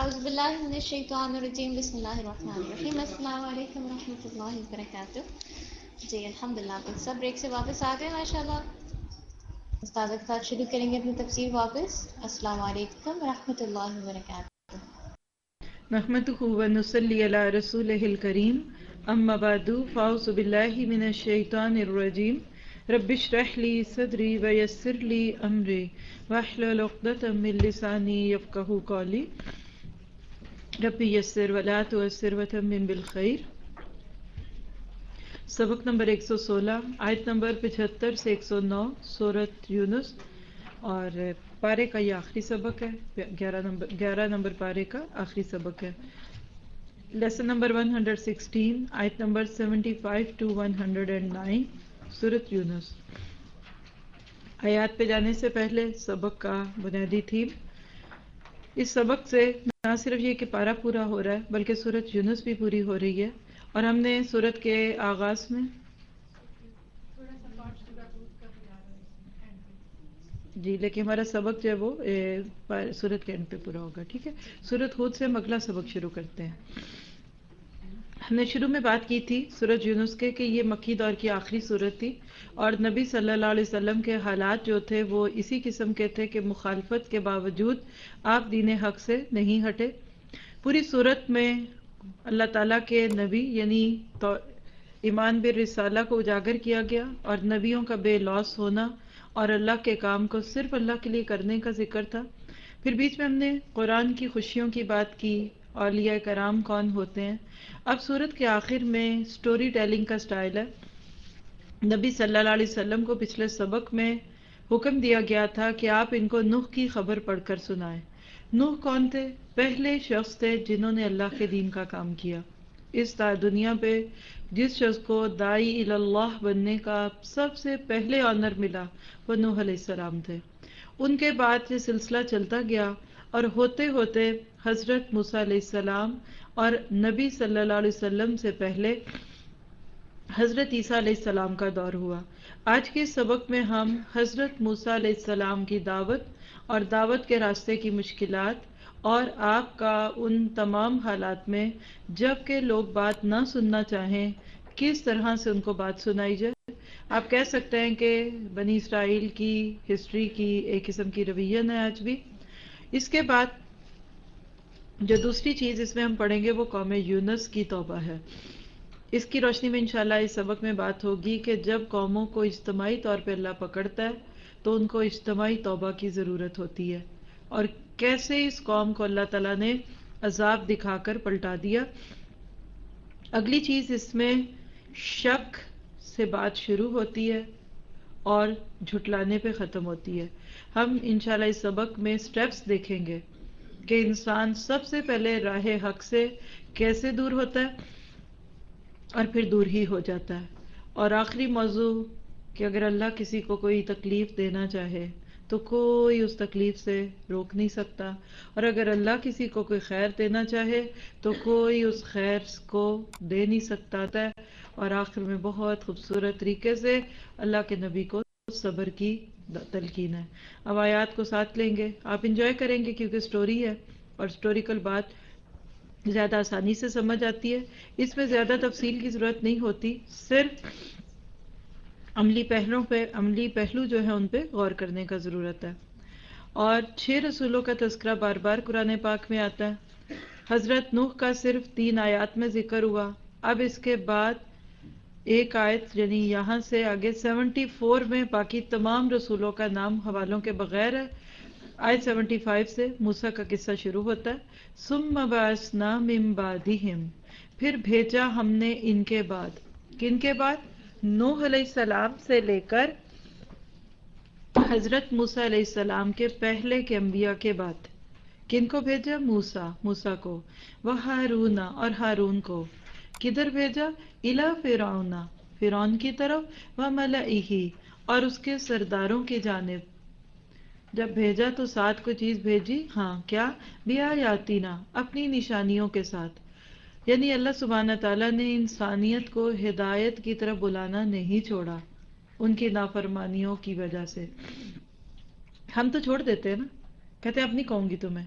اعوذ باللہ من الشیطان الرجیم بسم اللہ الرحمن الرحیم السلام علیکم ورحمۃ اللہ وبرکاتہ. جی الحمدللہ آپ سب بریک سے واپس آ گئے ماشاءاللہ. استاد کے ساتھ شروع کریں گے اپنی تفسیر واپس. السلام علیکم ورحمۃ اللہ وبرکاتہ. نحمده ونصلي على رسوله الكريم اما بعد فاعوذ بالله من الشيطان الرجيم رب اشرح لي صدري ويسر لي امري واحلل عقدة من لساني يفقهوا قولي رب يسر ولا تعسر وتمم بالخير. سبق نمبر 116 آیت نمبر 75 سے 109 سورۃ یونس اور پارے کا یہ آخری سبق ہے. 11 نمبر پارے کا آخری سبق ہے. لیسن نمبر 116 آیت نمبر 75 to 109 سورۃ یونس. آیات پہ جانے سے پہلے سبق کا بنیادی تھیم. اس سبق سے نہ صرف یہ کہ پارہ پورا ہو رہا ہے بلکہ سورۃ یونس بھی پوری ہو رہی ہے. اور ہم نے سورت کے آغاز میں جی لیکن ہمارا سبق جو ہے وہ سورت کے اینڈ پہ پورا ہوگا. ٹھیک ہے, سورت ہود سے ہم اگلا سبق شروع کرتے ہیں. ہم نے شروع میں بات کی تھی سورت یونس کے کہ یہ مکی دور کی آخری سورت تھی اور نبی صلی اللہ علیہ وسلم کے حالات جو تھے وہ اسی قسم کے تھے کہ مخالفت کے باوجود آپ دین حق سے نہیں ہٹے. پوری سورت میں اللہ تعالیٰ کے نبی یعنی ایمان بالرسالہ کو اجاگر کیا گیا اور نبیوں کا بے لوث ہونا اور اللہ کے کام کو صرف اللہ کے لیے کرنے کا ذکر تھا. پھر بیچ میں ہم نے قرآن کی خوشیوں کی بات کی, اولیاء کرام کون ہوتے ہیں. اب سورت کے آخر میں سٹوری ٹیلنگ کا سٹائل ہے. نبی صلی اللہ علیہ وسلم کو پچھلے سبق میں حکم دیا گیا تھا کہ آپ ان کو نوح کی خبر پڑھ کر سنائیں. نوح کون تھے؟ پہلے شخص تھے جنہوں نے اللہ کے دین کا کام کیا. اس دنیا پہ جس شخص کو داعی اللہ بننے کا سب سے پہلے آنر ملا وہ نوح علیہ السلام تھے. ان کے بعد یہ سلسلہ چلتا گیا اور ہوتے ہوتے حضرت موسیٰ علیہ السلام اور نبی صلی اللہ علیہ وسلم سے پہلے حضرت عیسیٰ علیہ السلام کا دور ہوا. آج کے سبق میں ہم حضرت موسیٰ علیہ السلام کی دعوت اور دعوت کے راستے کی مشکلات اور آپ کا ان تمام حالات میں جب کہ لوگ بات نہ سننا چاہیں کس طرح سے ان کو بات سنائی جائے. آپ کہہ سکتے ہیں کہ بنی اسرائیل کی ہسٹری کی ایک قسم کی رویہ ہے آج بھی. اس کے بعد جو دوسری چیز اس میں ہم پڑھیں گے وہ قوم یونس کی توبہ ہے. اس کی روشنی میں انشاءاللہ اس سبق میں بات ہوگی کہ جب قوموں کو اجتماعی طور پہ اللہ پکڑتا ہے تو ان کو اجتماعی توبہ کی ضرورت ہوتی ہے اور کیسے اس قوم کو اللہ تعالیٰ نے عذاب دکھا کر پلٹا دیا. اگلی چیز اس میں شک سے بات شروع ہوتی ہے اور جھٹلانے پہ ختم ہوتی ہے. ہم انشاءاللہ اس سبق میں سٹیپس دیکھیں گے کہ انسان سب سے پہلے راہ حق سے کیسے دور ہوتا ہے اور پھر دور ہی ہو جاتا ہے. اور آخری موضوع کہ اگر اللہ کسی کو کوئی تکلیف دینا چاہے تو کوئی اس تکلیف سے روک نہیں سکتا اور اگر اللہ کسی کو کوئی خیر دینا چاہے تو کوئی اس خیر کو دے نہیں سکتا ہے. اور آخر میں بہت خوبصورت طریقے سے اللہ کے نبی کو صبر کی تلقین ہے. اب آیات کو ساتھ لیں گے, آپ انجوائے کریں گے کیونکہ سٹوری ہے اور سٹوریکل بات زیادہ آسانی سے سمجھ آتی ہے. اس میں زیادہ تفصیل کی ضرورت نہیں ہوتی, صرف عملی پہلو جو ہے ان پہ غور کرنے کا ضرورت ہے. اور 6 رسولوں کا تذکرہ بار بار قرآن پاک میں آتا ہے. حضرت نوح کا صرف 3 آیات میں ذکر ہوا. اب اس کے بعد ایک آیت یعنی یہاں سے آگے 74 میں باقی تمام رسولوں کا نام حوالوں کے بغیر ہے. آیت 75 سے موسیٰ کا قصہ شروع ہوتا ہے. ثم بعثنا من بعدہم, پھر بھیجا ہم نے ان کے بعد. کن کے بعد؟ نوح علیہ السلام سے لے کر حضرت موسیٰ علیہ السلام کے پہلے کے انبیاء کے بعد. کن کو بھیجا؟ موسیٰ کو. وہارون, اور ہارون کو. کدھر بھیجا؟ الی فرعون, فرعون کی طرف. وملئہ, اور اس کے سرداروں کی جانب. جب بھیجا تو ساتھ کو چیز بھیجی, ہاں کیا؟ بآیاتنا, اپنی نشانیوں کے ساتھ. یعنی اللہ سبحانہ تعالیٰ نے انسانیت کو ہدایت کی طرف بلانا نہیں چھوڑا ان کی نافرمانیوں کی وجہ سے. ہم تو چھوڑ دیتے ہیں نا, کہتے ہیں اب نہیں کہوں گی تمہیں,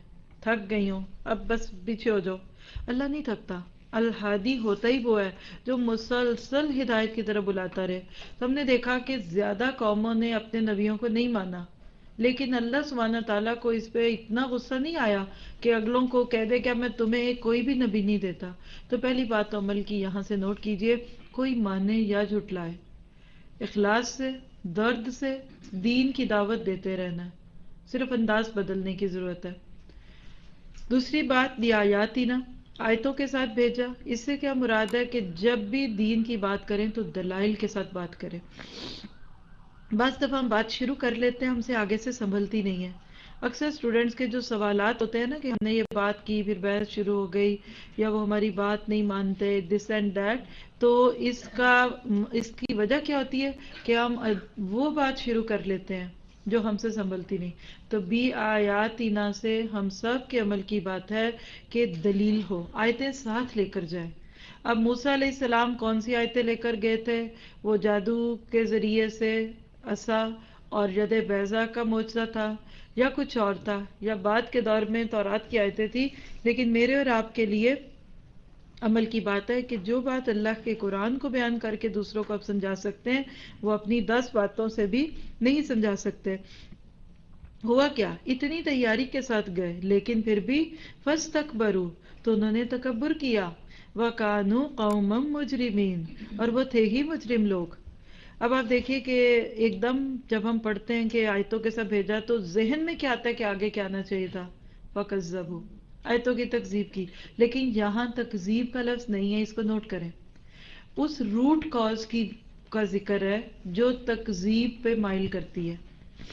تھک گئی ہوں اب بس پیچھے ہو جاؤ. اللہ نہیں تھکتا. الہادی ہوتا ہی وہ ہے جو مسلسل ہدایت کی طرف بلاتا رہے. تو ہم نے دیکھا کہ زیادہ قوموں نے اپنے نبیوں کو نہیں مانا، لیکن اللہ سبحانہ تعالیٰ کو اس پہ اتنا غصہ نہیں آیا کہ اگلوں کو کہہ دے کہ میں تمہیں کوئی بھی نبی نہیں دیتا. تو پہلی بات تو عمل کی یہاں سے نوٹ کیجئے، کوئی مانے یا جھٹلائے، اخلاص سے، درد سے دین کی دعوت دیتے رہنا ہے، صرف انداز بدلنے کی ضرورت ہے. دوسری بات آیاتنا، آیتوں کے ساتھ بھیجا. اس سے کیا مراد ہے کہ جب بھی دین کی بات کریں تو دلائل کے ساتھ بات کریں. بعض دفعہ ہم بات شروع کر لیتے ہیں، ہم سے آگے سے سنبھلتی نہیں ہے. اکثر اسٹوڈنٹس کے جو سوالات ہوتے ہیں نا کہ ہم نے یہ بات کی پھر بحث شروع ہو گئی یا وہ ہماری بات نہیں مانتے دس اینڈ دیٹ، تو اس کی وجہ کیا ہوتی ہے کہ ہم وہ بات شروع کر لیتے ہیں جو ہم سے سنبھلتی نہیں. تو آیاتنا سے ہم سب کے عمل کی بات ہے کہ دلیل ہو، آیتیں ساتھ لے کر جائیں. اب موسیٰ علیہ السلام کون سی آیتیں لے کر گئے تھے؟ وہ جادو کے ذریعے سے عصا اور ید بیضا کا معجزہ تھا یا کچھ اور تھا، یا بعد کے دور میں تورات کی آیتیں تھی. لیکن میرے اور آپ کے لیے عمل کی بات ہے کہ جو بات اللہ کے قرآن کو بیان کر کے دوسروں کو آپ سمجھا سکتے ہیں وہ اپنی 10 باتوں سے بھی نہیں سمجھا سکتے. ہوا کیا، اتنی تیاری کے ساتھ گئے لیکن پھر بھی فاستکبروا، تو انہوں نے تکبر کیا. وَكَانُوا قَوْمًا مُجْرِمِينَ، اور وہ تھے ہی مجرم لوگ. اب آپ دیکھیے کہ ایک دم جب ہم پڑھتے ہیں کہ آیتوں کے ساتھ بھیجا تو ذہن میں کیا آتا ہے کہ آگے کیا آنا چاہیے تھا؟ فَكَذَّبُوا، آیتوں کی تکذیب کی. لیکن یہاں تکذیب کا لفظ نہیں ہے، اس کو نوٹ کریں. اس روٹ کاز کا ذکر ہے جو تکذیب پہ مائل کرتی ہے.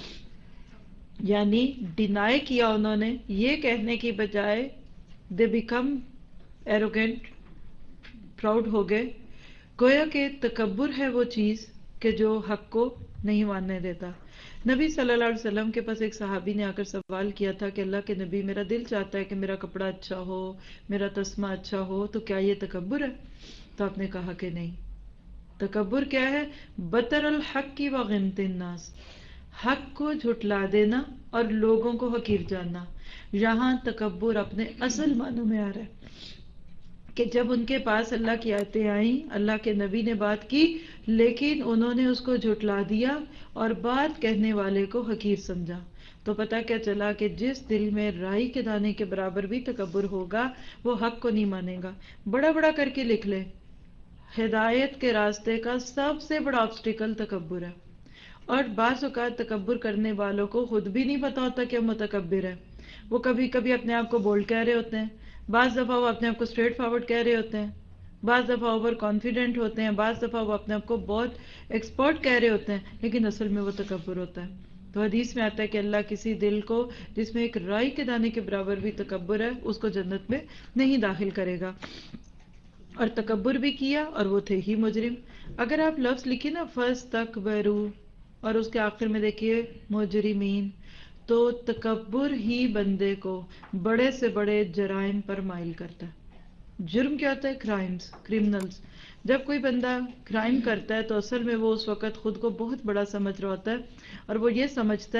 یعنی ڈینائی کیا انہوں نے، یہ کہنے کی بجائے دے بیکم ایروگینٹ، پراؤڈ ہو گئے. گویا کہ تکبر ہے وہ چیز کہ جو حق کو نہیں ماننے دیتا. نبی صلی اللہ علیہ وسلم کے پاس ایک صحابی نے آ کر سوال کیا تھا کہ اللہ کے نبی، میرا دل چاہتا ہے کہ میرا کپڑا اچھا ہو، میرا تسمہ اچھا ہو، تو کیا یہ تکبر ہے؟ تو آپ نے کہا کہ نہیں. تکبر کیا ہے؟ بطر الحق کی وغمت الناس، حق کو جھٹلا دینا اور لوگوں کو حقیر جاننا. یہاں تکبر اپنے اصل معنوں میں آ رہا ہے کہ جب ان کے پاس اللہ کی آیتیں آئیں، اللہ کے نبی نے بات کی، لیکن انہوں نے اس کو جھٹلا دیا اور بات کہنے والے کو حقیر سمجھا. تو پتہ کیا چلا کہ جس دل میں رائی کے دانے کے برابر بھی تکبر ہوگا وہ حق کو نہیں مانے گا. بڑا بڑا کر کے لکھ لے، ہدایت کے راستے کا سب سے بڑا آبسٹیکل تکبر ہے. اور بعض اوقات تکبر کرنے والوں کو خود بھی نہیں پتا ہوتا کہ وہ متکبر ہے. وہ کبھی کبھی اپنے آپ کو بولڈ کہہ رہے ہوتے ہیں، بعض دفعہ وہ اپنے آپ کو اسٹریٹ فارورڈ کہہ رہے ہوتے ہیں، بعض دفعہ اوور کانفیڈنٹ ہوتے ہیں، بعض دفعہ وہ اپنے آپ کو بہت ایکسپرٹ کہہ رہے ہوتے ہیں، لیکن اصل میں وہ تکبر ہوتا ہے. تو حدیث میں آتا ہے کہ اللہ کسی دل کو جس میں ایک رائی کے دانے کے برابر بھی تکبر ہے اس کو جنت میں نہیں داخل کرے گا. اور تکبر بھی کیا اور وہ تھے ہی مجرم. اگر آپ لفظ لکھیں نا فاستکبروا اور اس کے آخر میں دیکھیے مجرمین، تو تکبر ہی بندے کو بڑے سے بڑے جرائم پر مائل کرتا ہے. جرم کیا ہوتا ہے؟ Crimes, criminals. جب کوئی بندہ کرائم کرتا ہے تو اصل میں وہ اس وقت خود کو بہت بڑا سمجھ رہا ہوتا ہے اور وہ یہ سمجھتا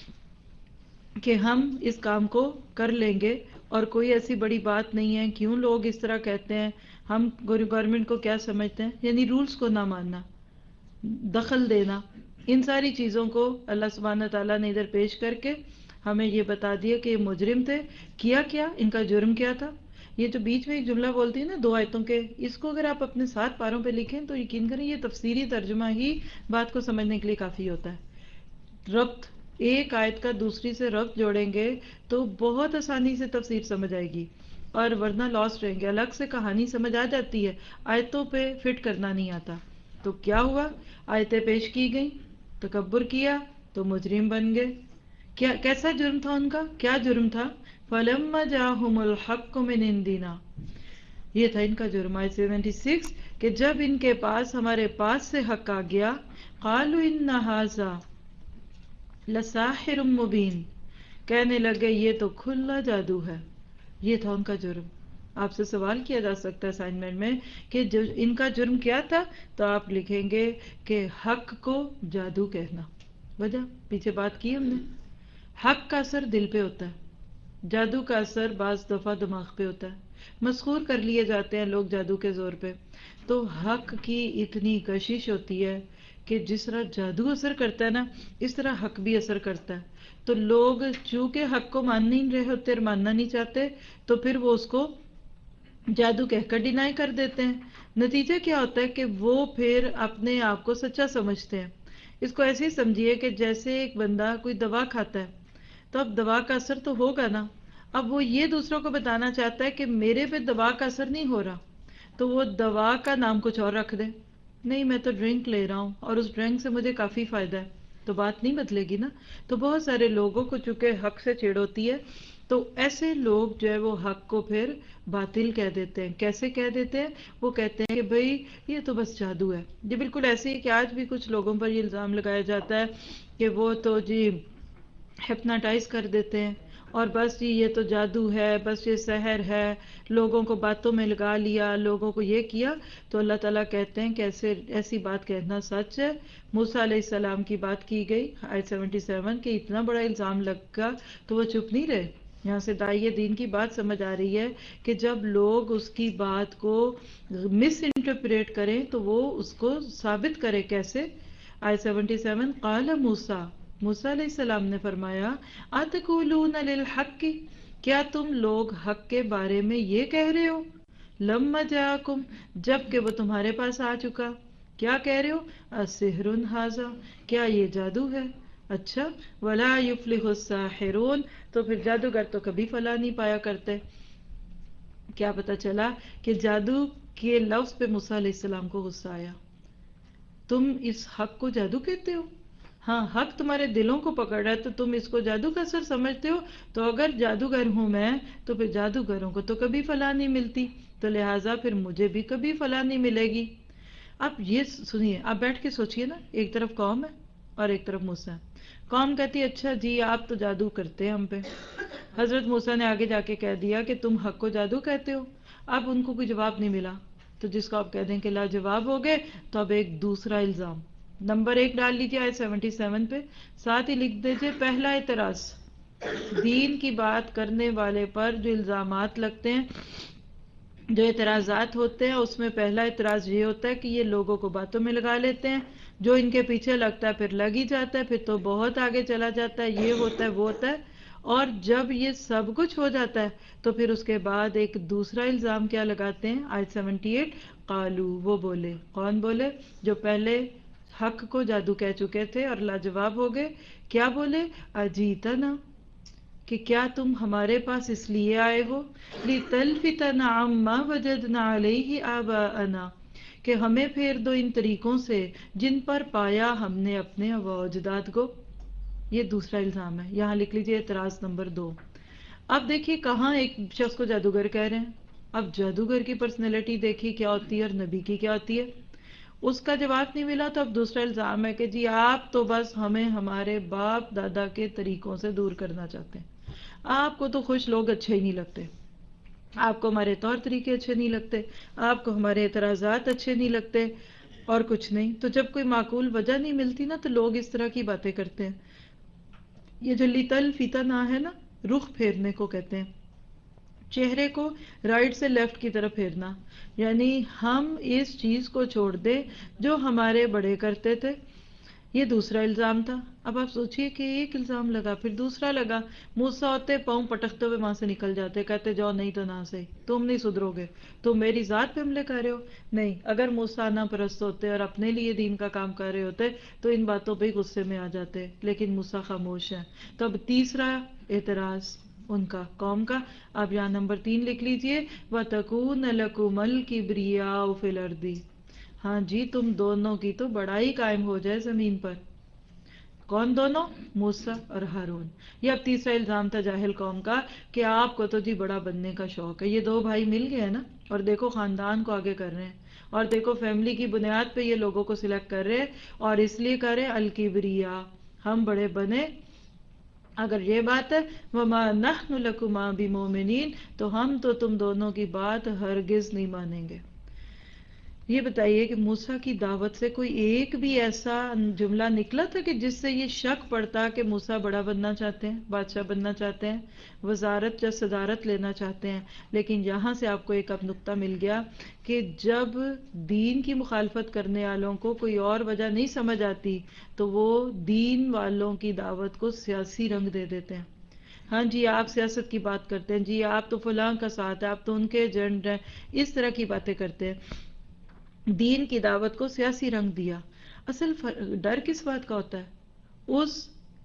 ہے کہ ہم اس کام کو کر لیں گے اور کوئی ایسی بڑی بات نہیں ہے. کیوں لوگ اس طرح کہتے ہیں؟ ہم گورنمنٹ کو کیا سمجھتے ہیں؟ یعنی رولز کو نہ ماننا، دخل دینا، ان ساری چیزوں کو اللہ سبحانہ تعالیٰ نے ادھر پیش کر کے ہمیں یہ بتا دیا کہ یہ مجرم تھے. کیا ان کا جرم کیا تھا؟ یہ جو بیچ میں ایک جملہ بولتی ہے نا 2 آیتوں کے، اس کو اگر آپ اپنے 7 پاروں پہ لکھیں تو یقین کریں یہ تفسیری ترجمہ ہی بات کو سمجھنے کے لیے کافی ہوتا ہے. ربط، ایک آیت کا دوسری سے ربط جوڑیں گے تو بہت آسانی سے تفسیر سمجھ آئے گی، اور ورنہ لاسٹ رہیں گے. الگ سے کہانی سمجھ آ جاتی ہے، آیتوں پہ فٹ کرنا نہیں آتا. تو کیا ہوا؟ آیتیں پیش کی گئیں، تکبر کیا تو مجرم بن گئے. کیسا جرم تھا ان کا؟ کیا جرم تھا؟ فَلَمَّا جَاءَهُمُ الْحَقُّ مِنْ عِنْدِنَا، یہ تھا ان کا جرم. آیت 76 کہ جب ان کے پاس ہمارے پاس سے حق آ گیا، قَالُوا إِنَّ هَذَا لَسَاحِرٌ مُبِينٌ، کہنے لگے یہ تو کھلا جادو ہے. یہ تھا ان کا جرم. آپ سے سوال کیا جا سکتا ہے اسائنمنٹ میں کہ ان کا جرم کیا تھا، تو آپ لکھیں گے کہ حق کو جادو کہنا. وجہ پیچھے بات کی ہم نے، حق کا اثر دل پہ ہوتا ہے. جادو کا اثر بعض دفعہ دماغ پہ ہوتا ہے، مسحور کر لیے جاتے ہیں لوگ جادو کے زور پہ. تو حق کی اتنی کشش ہوتی ہے کہ جس طرح جادو اثر کرتا ہے نا، اس طرح حق بھی اثر کرتا ہے. تو لوگ چونکہ حق کو مان نہیں رہے ہوتے اور ماننا نہیں چاہتے، تو پھر وہ اس کو جادو کہہ کر ڈینائی کر دیتے ہیں. نتیجہ کیا ہوتا ہے کہ وہ پھر اپنے آپ کو سچا سمجھتے ہیں. اس کو ایسے ہی سمجھیے کہ جیسے ایک بندہ کوئی دوا کھاتا ہے، تو اب دوا کا اثر تو ہوگا نا. اب وہ یہ دوسروں کو بتانا چاہتا ہے کہ میرے پہ دوا کا اثر نہیں ہو رہا، تو وہ دوا کا نام کچھ اور رکھ دے. نہیں، میں تو ڈرنک لے رہا ہوں اور اس ڈرنک سے مجھے کافی فائدہ ہے، تو بات نہیں بدلے گی نا. تو بہت سارے لوگوں کو چونکہ حق سے چڑ ہوتی ہے، تو ایسے لوگ جو ہے وہ حق کو پھر باطل کہہ دیتے ہیں. کیسے کہہ دیتے ہیں؟ وہ کہتے ہیں کہ بھئی یہ تو بس جادو ہے. یہ بالکل ایسے ہی کہ آج بھی کچھ لوگوں پر یہ الزام لگایا جاتا ہے کہ وہ تو جی ہپناٹائز کر دیتے ہیں، اور بس جی یہ تو جادو ہے، بس یہ سحر ہے، لوگوں کو باتوں میں لگا لیا، لوگوں کو یہ کیا. تو اللہ تعالیٰ کہتے ہیں کہ ایسی بات کہنا سچ ہے. موسیٰ علیہ السلام کی بات کی گئی آیت 77 کہ اتنا بڑا الزام لگا تو وہ چپ نہیں رہے. یہاں سے داعی دین کی بات سمجھ آ رہی ہے کہ جب لوگ اس کی بات کو مس انٹرپریٹ کریں تو وہ اس کو ثابت کرے. کیسے؟ آیت 77 قال موسیٰ، موسیٰ علیہ السلام نے فرمایا اتقولون للحق، کیا تم لوگ حق کے بارے میں یہ کہہ رہے ہو؟ لما جاءکم، جب کہ وہ تمہارے پاس آ چکا. کیا کہہ رہے ہو؟ السحر ھذا، کیا یہ جادو ہے؟ اچھا. ولا یفلح الساحرون، تو پھر جادوگر تو کبھی فلاح نہیں پایا کرتے. کیا پتا چلا کہ جادو کے لفظ پہ موسیٰ علیہ السلام کو غصہ آیا. تم اس حق کو جادو کہتے ہو؟ ہاں، حق تمہارے دلوں کو پکڑ رہا ہے تو تم اس کو جادو کا اثر سمجھتے ہو. تو اگر جادوگر ہوں میں تو پھر جادوگروں کو تو کبھی فلاح نہیں ملتی، تو لہٰذا پھر مجھے بھی کبھی فلاح نہیں ملے گی. اب یہ سنیے، آپ بیٹھ کے سوچئے نا، ایک طرف قوم ہے اور ایک طرف موسیٰ. قوم کہتی ہے اچھا جی آپ تو جادو کرتے ہیں ہم پہ. حضرت موسیٰ نے آگے جا کے کہہ دیا کہ تم حق کو جادو کہتے ہو. اب ان کو کوئی جواب نہیں ملا، تو جس کو آپ کہہ دیں کہ لاجواب ہو گئے، تو اب ایک دوسرا الزام نمبر 1 ڈال لیجیے آیت 77 پہ، ساتھ ہی لکھ دیجیے پہلا اعتراض. دین کی بات کرنے والے پر جو الزامات لگتے ہیں، جو اعتراضات ہوتے ہیں، اس میں پہلا اعتراض یہ ہوتا ہے کہ یہ لوگوں کو باتوں میں لگا لیتے ہیں. جو ان کے پیچھے لگتا ہے پھر لگ ہی جاتا ہے، پھر تو بہت آگے چلا جاتا ہے، یہ ہوتا ہے وہ ہوتا ہے. اور جب یہ سب کچھ ہو جاتا ہے تو پھر اس کے بعد ایک دوسرا الزام کیا لگاتے ہیں؟ آیت 78 قالو، وہ بولے. کون بولے؟ جو پہلے حق کو جادو کہہ چکے تھے اور لاجواب ہو گئے. کیا بولے؟ اجیتنا، کہ کیا تم ہمارے پاس اس لیے آئے ہو لتلفتنا عما وجدنا علیہ آباءنا، کہ ہمیں پھیر دو ان طریقوں سے جن پر پایا ہم نے اپنے آباء و اجداد کو. یہ دوسرا الزام ہے. یہاں لکھ لیجئے اعتراض نمبر 2. اب دیکھیے کہاں ایک شخص کو جادوگر کہہ رہے ہیں. اب جادوگر کی پرسنالٹی دیکھی کیا ہوتی ہے اور نبی کی کیا ہوتی ہے. اس کا جواب نہیں ملا تو اب دوسرا الزام ہے کہ جی آپ تو بس ہمیں ہمارے باپ دادا کے طریقوں سے دور کرنا چاہتے ہیں. آپ کو تو خوش لوگ اچھے ہی نہیں لگتے، آپ کو ہمارے طور طریقے اچھے نہیں لگتے، آپ کو ہمارے اعتراضات اچھے نہیں لگتے، اور کچھ نہیں. تو جب کوئی معقول وجہ نہیں ملتی نا تو لوگ اس طرح کی باتیں کرتے ہیں. یہ جو لتلفتنا ہے نا، رخ پھیرنے کو کہتے ہیں، چہرے کو رائٹ سے لیفٹ کی طرف پھیرنا. یعنی ہم اس چیز کو چھوڑ دیں جو ہمارے بڑے کرتے تھے. یہ دوسرا الزام تھا. اب آپ سوچئے کہ ایک الزام لگا پھر دوسرا لگا. موسیٰ ہوتے پاؤں پٹکتے ہوئے وہاں سے نکل جاتے، کہتے جاؤ نہیں تو نہ صحیح، تم نہیں سدھرو گے، تم میری ذات پہ حملے کر رہے ہو. نہیں، اگر موسیٰ نہ پرست ہوتے اور اپنے لیے دین کا کام کر رہے ہوتے تو ان باتوں پہ ہی غصے میں آ جاتے، لیکن موسیٰ خاموش ہیں. تو اب تیسرا اعتراض ان کا، قوم کا. اب یہاں نمبر 3 لکھ لیجئے وَتَكُونَ لَكُمَ الْكِبْرِيَاءُ فِي الْأَرْضِ. ہاں جی، تم دونوں کی تو بڑائی قائم ہو جائے زمین پر. کون دونوں؟ موسیٰ اور ہارون. یہ اب تیسرا الزام تھا جاہل قوم کا کہ آپ کو تو جی بڑا بننے کا شوق ہے. یہ دو بھائی مل گئے ہیں نا، اور دیکھو خاندان کو آگے کر رہے ہیں، اور دیکھو فیملی کی بنیاد پہ یہ لوگوں کو سلیکٹ کر رہے ہیں، اور اس لیے کر رہے الکبریا، ہم بڑے بنے. اگر یہ بات ہے وَمَا نَحْنُ لَكُمَا بِمُؤْمِنِينَ، تو ہم تو تم دونوں کی بات ہرگز نہیں مانیں گے. یہ بتائیے کہ موسیٰ کی دعوت سے کوئی ایک بھی ایسا جملہ نکلا تھا کہ جس سے یہ شک پڑتا کہ موسیٰ بڑا بننا چاہتے ہیں، بادشاہ بننا چاہتے ہیں، وزارت یا صدارت لینا چاہتے ہیں؟ لیکن یہاں سے آپ کو ایک اب نقطہ مل گیا کہ جب دین کی مخالفت کرنے والوں کو کوئی اور وجہ نہیں سمجھ آتی تو وہ دین والوں کی دعوت کو سیاسی رنگ دے دیتے ہیں۔ ہاں جی آپ سیاست کی بات کرتے ہیں، جی آپ تو فلاں کا ساتھ ہے، آپ تو ان کے ایجنٹ ہیں، اس طرح کی باتیں کرتے ہیں۔ دین کی دعوت کو سیاسی رنگ دیا۔ اصل ڈر کس بات کا ہوتا ہے؟ اس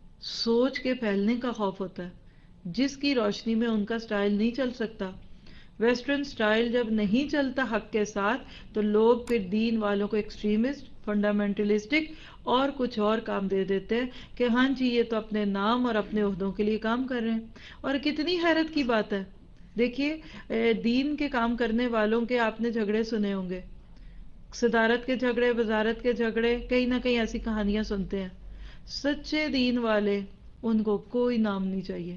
سوچ کے پھیلنے کا خوف ہوتا ہے جس کی روشنی میں ان کا سٹائل نہیں چل سکتا۔ ویسٹرن سٹائل جب نہیں چلتا حق کے ساتھ تو لوگ پھر دین والوں کو ایکسٹریمسٹ، فنڈامنٹلسٹک اور کچھ اور کام دے دیتے ہیں کہ ہاں جی یہ تو اپنے نام اور اپنے عہدوں کے لیے کام کر رہے ہیں۔ اور کتنی حیرت کی بات ہے، دیکھیے دین کے کام کرنے والوں کے آپ نے جھگڑے سنے ہوں گے، صدارت کے جھگڑے، وزارت کے جھگڑے، کہیں نہ کہیں ایسی کہانیاں سنتے ہیں۔ سچے دین والے ان کو کوئی نام نہیں چاہیے۔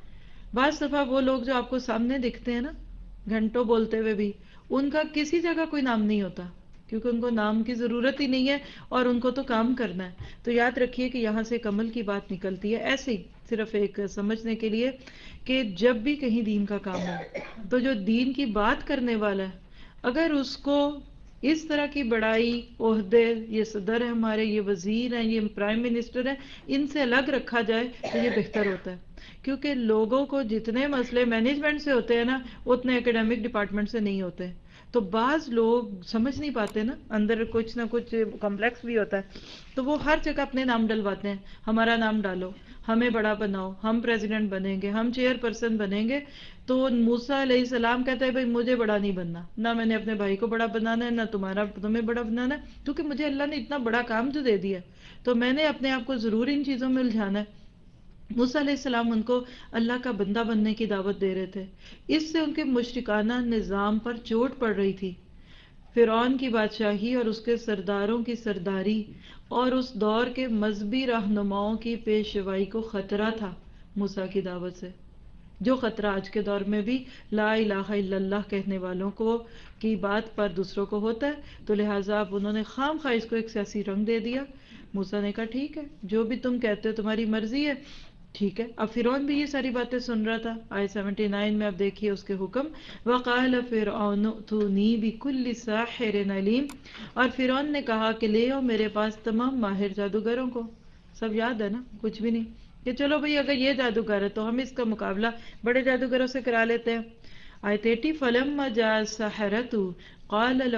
بعض دفعہ وہ لوگ جو آپ کو سامنے دکھتے ہیں نا گھنٹوں بولتے ہوئے بھی، ان کا کسی جگہ کوئی نام نہیں ہوتا کیونکہ ان کو نام کی ضرورت ہی نہیں ہے اور ان کو تو کام کرنا ہے۔ تو یاد رکھیے کہ یہاں سے ایک عمل کی بات نکلتی ہے، ایسے ہی صرف ایک سمجھنے کے لیے کہ جب بھی کہیں دین کا کام ہو تو جو دین کی بات کرنے والا ہے اگر اس کو اس طرح کی بڑائی، عہدے، یہ صدر ہے ہمارے، یہ وزیر ہیں، یہ پرائم منسٹر ہیں، ان سے الگ رکھا جائے تو یہ بہتر ہوتا ہے۔ کیونکہ لوگوں کو جتنے مسئلے مینجمنٹ سے ہوتے ہیں نا اتنے اکیڈیمک ڈپارٹمنٹ سے نہیں ہوتے، تو بعض لوگ سمجھ نہیں پاتے نا، اندر کچھ نہ کچھ کمپلیکس بھی ہوتا ہے، تو وہ ہر جگہ اپنے نام ڈلواتے ہیں، ہمارا نام ڈالو، ہمیں بڑا بناؤ، ہم پریزیڈنٹ بنیں گے، ہم چیئر پرسن بنیں گے۔ تو موسیٰ علیہ السلام کہتے ہیں بھائی مجھے بڑا نہیں بننا، نہ میں نے اپنے بھائی کو بڑا بنانا ہے، نہ تمہیں بڑا بنانا ہے، کیونکہ مجھے اللہ نے اتنا بڑا کام جو دے دیا ہے تو میں نے اپنے آپ کو ضرور ان چیزوں میں الجھانا ہے۔ موسیٰ علیہ السلام ان کو اللہ کا بندہ بننے کی دعوت دے رہے تھے، اس سے ان کے مشرکانہ نظام پر چوٹ پڑ رہی تھی۔ فرعون کی بادشاہی اور اس کے سرداروں کی سرداری اور اس دور کے مذہبی رہنماؤں کی پیشوائی کو خطرہ تھا موسیٰ کی دعوت سے، جو خطرہ آج کے دور میں بھی لا الہ الا اللہ کہنے والوں کو کی بات پر دوسروں کو ہوتا ہے۔ تو لہٰذا اب انہوں نے خام خواہ اس کو ایک سیاسی رنگ دے دیا۔ موسیٰ نے کہا ٹھیک ہے جو بھی تم کہتے ہو تمہاری مرضی ہے، ٹھیک ہے۔ اب فرعون بھی یہ ساری باتیں سن رہا تھا۔ آیت 79 میں اب دیکھیے اس کے حکم، وَقَالَ فِرْعَوْنُ ائْتُونِي بِكُلِّ سَاحِرٍ عَلِيمٍ، اور فرعون نے کہا کہ لے آؤ میرے پاس تمام ماہر جادوگروں کو۔ سب یاد ہے نا، کچھ بھی نہیں کہ چلو بھئی اگر یہ جادوگر ہے تو ہم اس کا مقابلہ بڑے جادوگروں سے کرا لیتے ہیں۔ آیت 80 فَلَمَّا جَاءَ السَّحَرَةُ قَالَ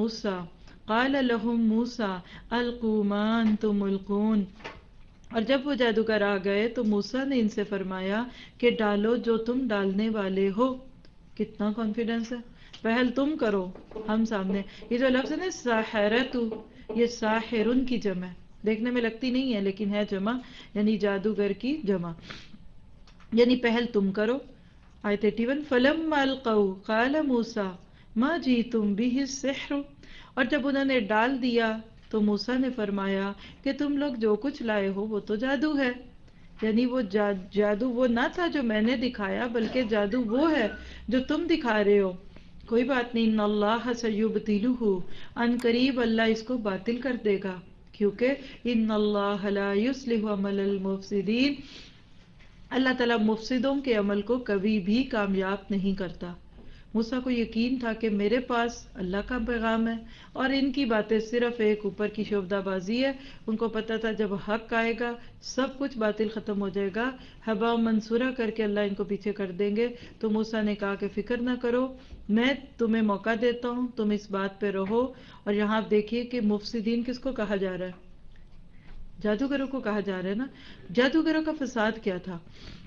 لَهُم مُوسَىٰ أَلْقُوا مَا أَنْتُمْ مُلْقُونَ، اور جب وہ جادوگر آ گئے تو موسیٰ نے ان سے فرمایا کہ ڈالو جو تم ڈالنے والے ہو۔ کتنا کانفیڈنس ہے، پہل تم کرو، ہم سامنے۔ یہ جو لفظ ہے نا ساحرۃ، یہ ساحرن کی جمع ہے، دیکھنے میں لگتی نہیں ہے لیکن ہے جمع، یعنی جادوگر کی جمع، یعنی پہل تم کرو۔ آیت 81 فَلَمَّا أَلْقَوْا قَالَ مُوسَىٰ مَا جِئْتُمْ بِهِ السِّحْرُ، اور جب انہوں نے ڈال دیا تو موسیٰ نے فرمایا کہ تم لوگ جو کچھ لائے ہو وہ تو جادو ہے، یعنی وہ جادو وہ نہ تھا جو میں نے دکھایا بلکہ جادو وہ ہے جو تم دکھا رہے ہو۔ کوئی بات نہیں، ان اللہ سیبطلہ، ان قریب اللہ اس کو باطل کر دے گا، کیونکہ ان اللہ لا یصلح عمل المفسدین، اللہ تعالیٰ مفسدوں کے عمل کو کبھی بھی کامیاب نہیں کرتا۔ موسیٰ کو یقین تھا کہ میرے پاس اللہ کا پیغام ہے اور ان کی باتیں صرف ایک اوپر کی شعبدہ بازی ہے۔ ان کو پتا تھا جب حق آئے گا سب کچھ باطل ختم ہو جائے گا، ہبا منصورہ کر کے اللہ ان کو پیچھے کر دیں گے۔ تو موسیٰ نے کہا کہ فکر نہ کرو، میں تمہیں موقع دیتا ہوں، تم اس بات پہ رہو۔ اور یہاں آپ دیکھیے کہ مفسدین کس کو کہا جا رہا ہے؟ جادوگروں کو کہا جا رہا ہے نا۔ جادوگروں کا فساد کیا تھا؟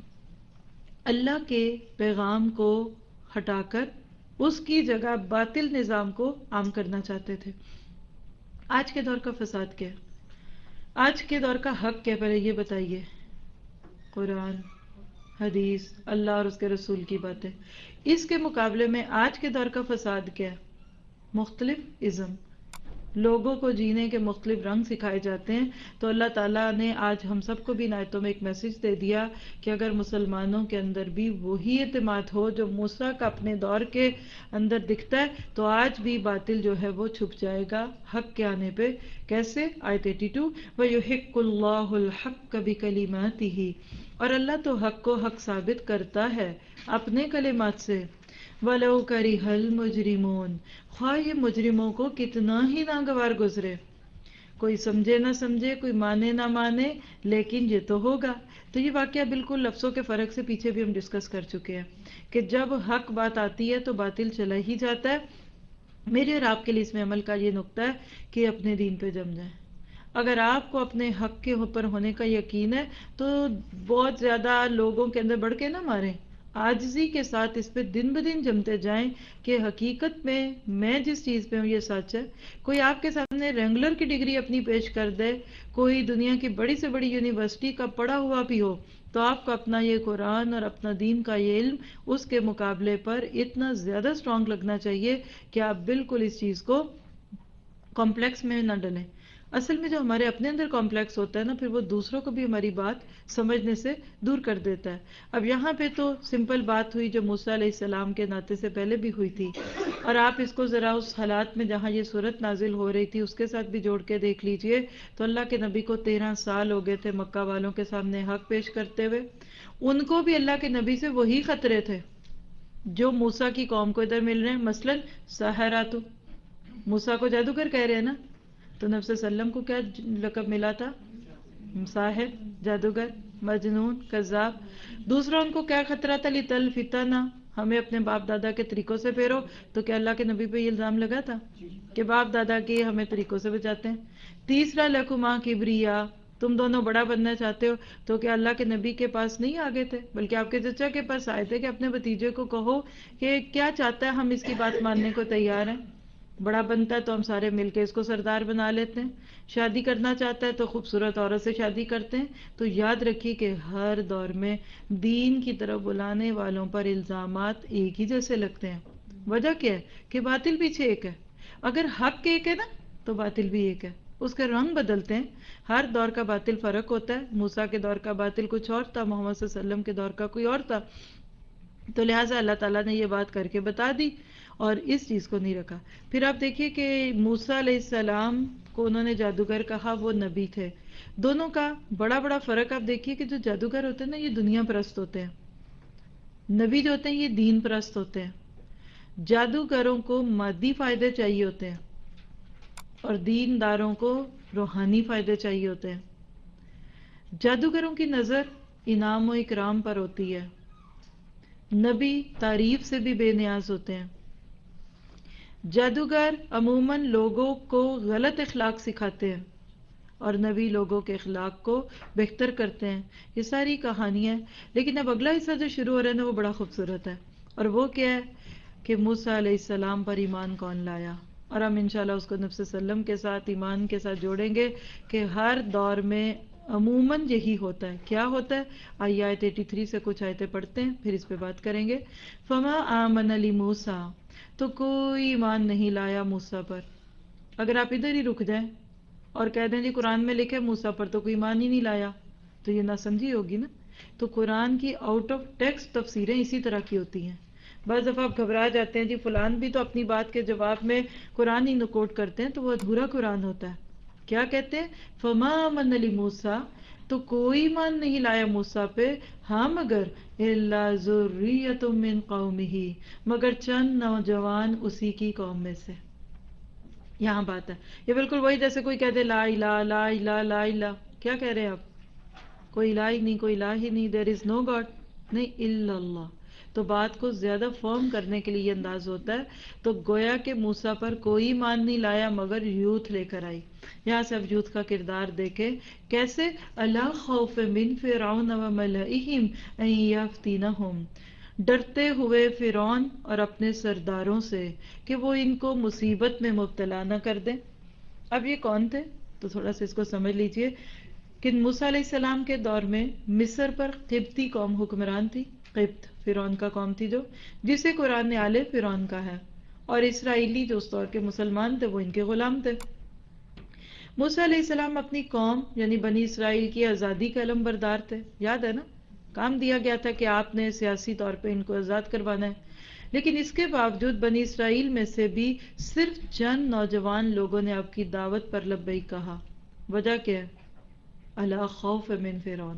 اللہ کے پیغام کو ہٹا کر اس کی جگہ باطل نظام کو عام کرنا چاہتے تھے۔ آج کے دور کا فساد کیا ہے؟ آج کے دور کا حق کیا؟ پہلے یہ بتائیے۔ قرآن، حدیث، اللہ اور اس کے رسول کی باتیں۔ اس کے مقابلے میں آج کے دور کا فساد کیا ہے؟ مختلف ازم، لوگوں کو جینے کے مختلف رنگ سکھائے جاتے ہیں. تو اللہ تعالیٰ نے آج ہم سب کو بھی ان آیتوں میں ایک میسج دے دیا کہ اگر مسلمانوں کے اندر بھی وہی اعتماد ہو جو موسیٰ کا اپنے دور کے اندر دکھتا ہے تو آج بھی باطل جو ہے وہ چھپ جائے گا حق کے آنے پہ. کیسے؟ آیت 82 وَيُحِقُّ اللَّهُ الْحَقَّ بِكَلِمَاتِهِ، اور اللہ تو حق کو حق ثابت کرتا ہے اپنے کلمات سے. وَلَوْ كَرِهَ الْمُجْرِمُونَ، خواہ یہ مجرموں کو کتنا ہی ناگوار گزرے، کوئی سمجھے نہ سمجھے، کوئی مانے نہ مانے، لیکن یہ تو ہوگا. تو یہ واقعہ بالکل لفظوں کے فرق سے پیچھے بھی ہم ڈسکس کر چکے ہیں کہ جب حق بات آتی ہے تو باطل چلا ہی جاتا ہے. میرے اور آپ کے لیے اس میں عمل کا یہ نقطہ ہے کہ اپنے دین پہ جم جائیں. اگر آپ کو اپنے حق کے اوپر ہونے کا یقین ہے تو بہت زیادہ لوگوں کے اندر بڑھ کے نہ ماریں، عاجزی کے ساتھ اس پہ دن بدن جمتے جائیں کہ حقیقت میں جس چیز پہ ہوں یہ سچ ہے. کوئی آپ کے سامنے رینگولر کی ڈگری اپنی پیش کر دے، کوئی دنیا کی بڑی سے بڑی یونیورسٹی کا پڑھا ہوا بھی ہو، تو آپ کو اپنا یہ قرآن اور اپنا دین کا یہ علم اس کے مقابلے پر اتنا زیادہ اسٹرانگ لگنا چاہیے کہ آپ بالکل اس چیز کو کمپلیکس میں نہ ڈلیں. اصل میں جو ہمارے اپنے اندر کمپلیکس ہوتا ہے نا، پھر وہ دوسروں کو بھی ہماری بات سمجھنے سے دور کر دیتا ہے. اب یہاں پہ تو سمپل بات ہوئی جو موسیٰ علیہ السلام کے ناطے سے پہلے بھی ہوئی تھی، اور آپ اس کو ذرا اس حالات میں جہاں یہ صورت نازل ہو رہی تھی اس کے ساتھ بھی جوڑ کے دیکھ لیجئے. تو اللہ کے نبی کو 13 سال ہو گئے تھے مکہ والوں کے سامنے حق پیش کرتے ہوئے. ان کو بھی اللہ کے نبی سے وہی خطرے تھے جو موسیٰ کی قوم کو ادھر مل رہے ہیں. مثلا ساحراتو، موسیٰ کو جادوگر کہہ رہے ہیں نا، تو نبی صلی اللہ علیہ وسلم کو کیا لقب ملا تھا؟ ساحر، جادوگر، مجنون، کذاب. دوسرا ان کو کیا خطرہ تھا؟ لِتَلْفِتَنَا، ہمیں اپنے باپ دادا کے طریقوں سے پھیرو. تو کیا اللہ کے نبی پہ یہ الزام لگا تھا کہ باپ دادا کے ہمیں طریقوں سے بچاتے ہیں؟ تیسرا لَكُمَا کِبْرِيَا، تم دونوں بڑا بننا چاہتے ہو. تو کیا اللہ کے نبی کے پاس نہیں آگے تھے بلکہ آپ کے چچا کے پاس آئے تھے کہ اپنے بھتیجے کو کہو کہ کیا چاہتا ہے، ہم اس کی بات ماننے کو تیار ہیں. بڑا بنتا ہے تو ہم سارے مل کے اس کو سردار بنا لیتے ہیں. شادی کرنا چاہتا ہے تو خوبصورت عورت سے شادی کرتے ہیں. تو یاد رکھیے کہ ہر دور میں دین کی طرف بلانے والوں پر الزامات ایک ہی جیسے لگتے ہیں. وجہ کیا ہے؟ کہ باطل پیچھے ایک ہے. اگر حق ایک ہے نا تو باطل بھی ایک ہے. اس کے رنگ بدلتے ہیں. ہر دور کا باطل فرق ہوتا ہے. موسیٰ کے دور کا باطل کچھ اور تھا، محمد صلی اللہ علیہ وسلم کے دور کا کوئی اور تھا. تو لہٰذا اللہ تعالیٰ نے یہ بات کر کے بتا دی اور اس چیز کو نہیں رکھا. پھر آپ دیکھیے کہ موسیٰ علیہ السلام کو انہوں نے جادوگر کہا، وہ نبی تھے. دونوں کا بڑا فرق آپ دیکھیے کہ جو جادوگر ہوتے ہیں نا یہ دنیا پرست ہوتے ہیں، نبی جو ہوتے ہیں یہ دین پرست ہوتے ہیں. جادوگروں کو مادی فائدے چاہیے ہوتے ہیں اور دینداروں کو روحانی فائدے چاہیے ہوتے ہیں. جادوگروں کی نظر انعام و اکرام پر ہوتی ہے، نبی تعریف سے بھی بے نیاز ہوتے ہیں. جادوگر عموماً لوگوں کو غلط اخلاق سکھاتے ہیں اور نبی لوگوں کے اخلاق کو بہتر کرتے ہیں. یہ ساری کہانیاں ہیں. لیکن اب اگلا حصہ جو شروع ہو رہا ہے نا وہ بڑا خوبصورت ہے، اور وہ کیا ہے کہ موسیٰ علیہ السلام پر ایمان کون لایا. اور ہم انشاءاللہ اس کو نبی صلی اللہ علیہ وسلم کے ساتھ ایمان کے ساتھ جوڑیں گے کہ ہر دور میں عموماً یہی ہوتا ہے. کیا ہوتا ہے؟ آیت 83 سے کچھ آیتیں پڑھتے ہیں پھر اس پہ بات کریں گے. فَمَا آمَنَ لِمُوسَىٰ، تو کوئی ایمان نہیں لایا موسیٰ پر. اگر آپ ادھر ہی رک جائیں اور کہہ دیں جی قرآن میں لکھے موسیٰ پر تو کوئی ایمان ہی نہیں لایا تو یہ ناسمجھی ہوگی نا. تو قرآن کی آؤٹ آف ٹیکسٹ تفسیریں اسی طرح کی ہوتی ہیں. بعض دفعہ آپ گھبرا جاتے ہیں جی فلان بھی تو اپنی بات کے جواب میں قرآن ہی نکوٹ کرتے ہیں تو وہ ادھورا قرآن ہوتا ہے. کیا کہتے ہیں؟ فَمَا آمَنَ لِمُوسَىٰ، تو کوئی ایمان نہیں لایا موسیٰ پہ، ہاں مگر إِلَّا ذُرِّيَّةٌ مِّن قَوْمِهِ، مگر چند نوجوان اسی کی قوم میں سے. یہاں بات ہے یہ بالکل وہی جیسے کوئی کہتے لا الہ لا الہ لا الہ. کیا کہہ رہے ہیں آپ؟ کوئی الہ ہی نہیں، کوئی الہ ہی نہیں، دیر از نو گاڈ، نہیں الا اللہ. تو بات کو زیادہ فرم کرنے کے لیے یہ انداز ہوتا ہے. تو گویا کہ موسیٰ پر کوئی ایمان نہیں لایا مگر یوتھ لے کر آئی. یہاں سے اب یوتھ کا کردار دیکھیں کیسے. الا خوف من فرعون وملئہم ان یفتنہم، ڈرتے ہوئے فرعون اور اپنے سرداروں سے کہ وہ ان کو مصیبت میں مبتلا نہ کر دیں. اب یہ کون تھے؟ تو تھوڑا سا اس کو سمجھ لیجئے کہ موسیٰ علیہ السلام کے دور میں مصر پر قبطی قوم حکمران تھی. قبط فرعون کا قوم تھی جو جسے قرآن نے آل فرعون کا ہے، اور اسرائیلی جو اس دور کے مسلمان تھے وہ ان کے غلام تھے. موسیٰ علیہ السلام اپنی قوم یعنی بنی اسرائیل کی آزادی کا علم بردار تھے، یاد ہے نا، کام دیا گیا تھا کہ آپ نے سیاسی طور پہ ان کو آزاد کروانا ہے، لیکن اس کے باوجود بنی اسرائیل میں سے بھی صرف چند نوجوان لوگوں نے آپ کی دعوت پر لبیک کہا۔ وجہ کیا ہے؟ الا خوف من فرعون،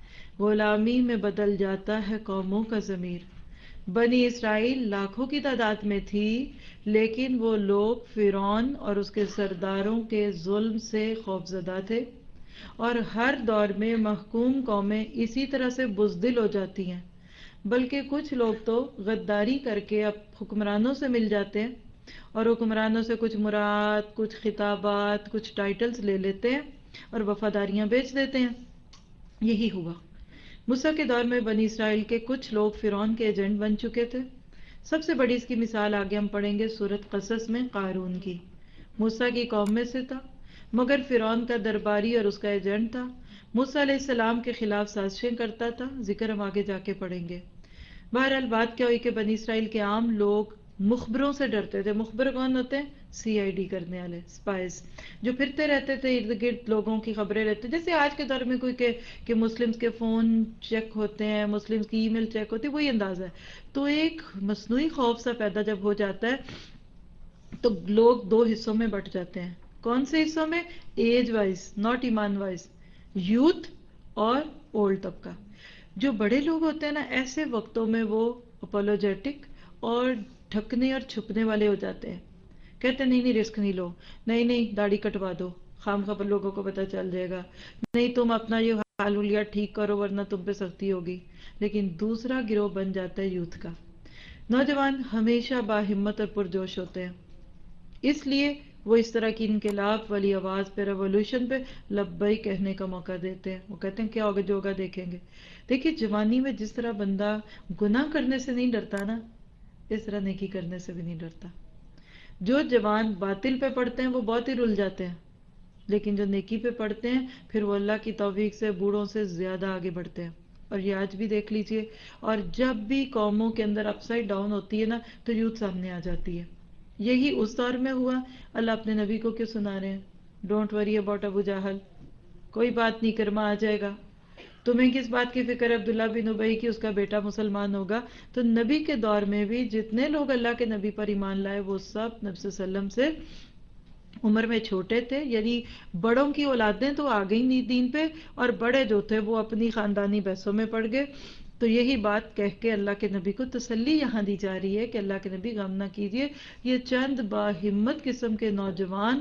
غلامی میں بدل جاتا ہے قوموں کا ضمیر۔ بنی اسرائیل لاکھوں کی تعداد میں تھی، لیکن وہ لوگ فرعون اور اس کے سرداروں کے ظلم سے خوفزدہ تھے، اور ہر دور میں محکوم قومیں اسی طرح سے بزدل ہو جاتی ہیں، بلکہ کچھ لوگ تو غداری کر کے اب حکمرانوں سے مل جاتے ہیں اور حکمرانوں سے کچھ مراد، کچھ خطابات، کچھ ٹائٹلز لے لیتے ہیں اور وفاداریاں بیچ دیتے ہیں۔ یہی ہوا موسیٰ کے دور میں بنی اسرائیل کے کچھ لوگ فرعون کے ایجنٹ بن چکے تھے۔ سب سے بڑی اس کی مثال آگے ہم پڑھیں گے سورۃ قصص میں قارون کی۔ موسیٰ کی قوم میں سے تھا، مگر فرعون کا درباری اور اس کا ایجنٹ تھا، موسیٰ علیہ السلام کے خلاف سازشیں کرتا تھا، ذکر ہم آگے جا کے پڑھیں گے۔ بہرحال بات کیا ہوئی کہ بنی اسرائیل کے عام لوگ مخبروں سے ڈرتے تھے۔ مخبر کون ہوتے ہیں؟ CID کرنے والے، اسپائز، جو پھرتے رہتے تھے ارد گرد، لوگوں کی خبریں رہتے، جیسے آج کے دور میں کوئی کہ مسلمز کے فون چیک ہوتے ہیں، مسلمز کی ای میل چیک ہوتی ہے، وہی انداز ہے۔ تو ایک مصنوعی خوف سا پیدا جب ہو جاتا ہے تو لوگ دو حصوں میں بٹ جاتے ہیں۔ کون سے حصوں میں؟ ایج وائز، ناٹ ایمان وائز، یوتھ اور اولڈ طبقہ۔ جو بڑے لوگ ہوتے ہیں نا، ایسے وقتوں میں وہ اپولوجیٹک اور ڈھکنے اور چھپنے والے ہو جاتے ہیں، کہتے ہیں نہیں نہیں رسک نہیں لو، نہیں نہیں داڑھی کٹوا دو، خام خبر لوگوں کو پتہ چل جائے گا، نہیں تم اپنا یہ حال حلیہ ٹھیک کرو ورنہ تم پہ سختی ہوگی۔ لیکن دوسرا گروہ بن جاتا ہے یوتھ کا۔ نوجوان ہمیشہ باہمت اور پرجوش ہوتے ہیں، اس لیے وہ اس طرح کی انقلاب والی آواز پہ، ریولوشن پہ لبیک کہنے کا موقع دیتے ہیں۔ وہ کہتے ہیں کیا ہوگا، جو ہوگا دیکھیں گے۔ دیکھیے جوانی میں جس طرح بندہ گناہ کرنے سے نہیں ڈرتا نا، اس طرح نیکی کرنے سے بھی نہیں ڈرتا۔ جو جوان باطل پہ پڑتے ہیں وہ بہت ہی رل جاتے ہیں، لیکن جو نیکی پہ پڑتے ہیں پھر وہ اللہ کی توفیق سے بوڑھوں سے زیادہ آگے بڑھتے ہیں۔ اور یہ آج بھی دیکھ لیجئے، اور جب بھی قوموں کے اندر اپ سائڈ ڈاؤن ہوتی ہے نا تو یوتھ سامنے آ جاتی ہے۔ یہی اس دور میں ہوا۔ اللہ اپنے نبی کو کیوں سنا رہے ہیں؟ ڈونٹ وری اباؤٹ ابو جہل، کوئی بات نہیں، کرما آ جائے گا۔ تمہیں کس بات کی فکر ہے عبداللہ بن ابی کی اس کا بیٹا مسلمان ہوگا؟ تو نبی کے دور میں بھی جتنے لوگ اللہ کے نبی پر ایمان لائے وہ سب نبی صلی اللہ علیہ وسلم سے عمر میں چھوٹے تھے، یعنی بڑوں کی اولادیں تو آ گئی نہیں دین پہ، اور بڑے جو تھے وہ اپنی خاندانی بحثوں میں پڑ گئے۔ تو یہی بات کہہ کے اللہ کے نبی کو تسلی یہاں دی جا رہی ہے کہ اللہ کے نبی غم نہ کیجیے، یہ چند باہمت قسم کے نوجوان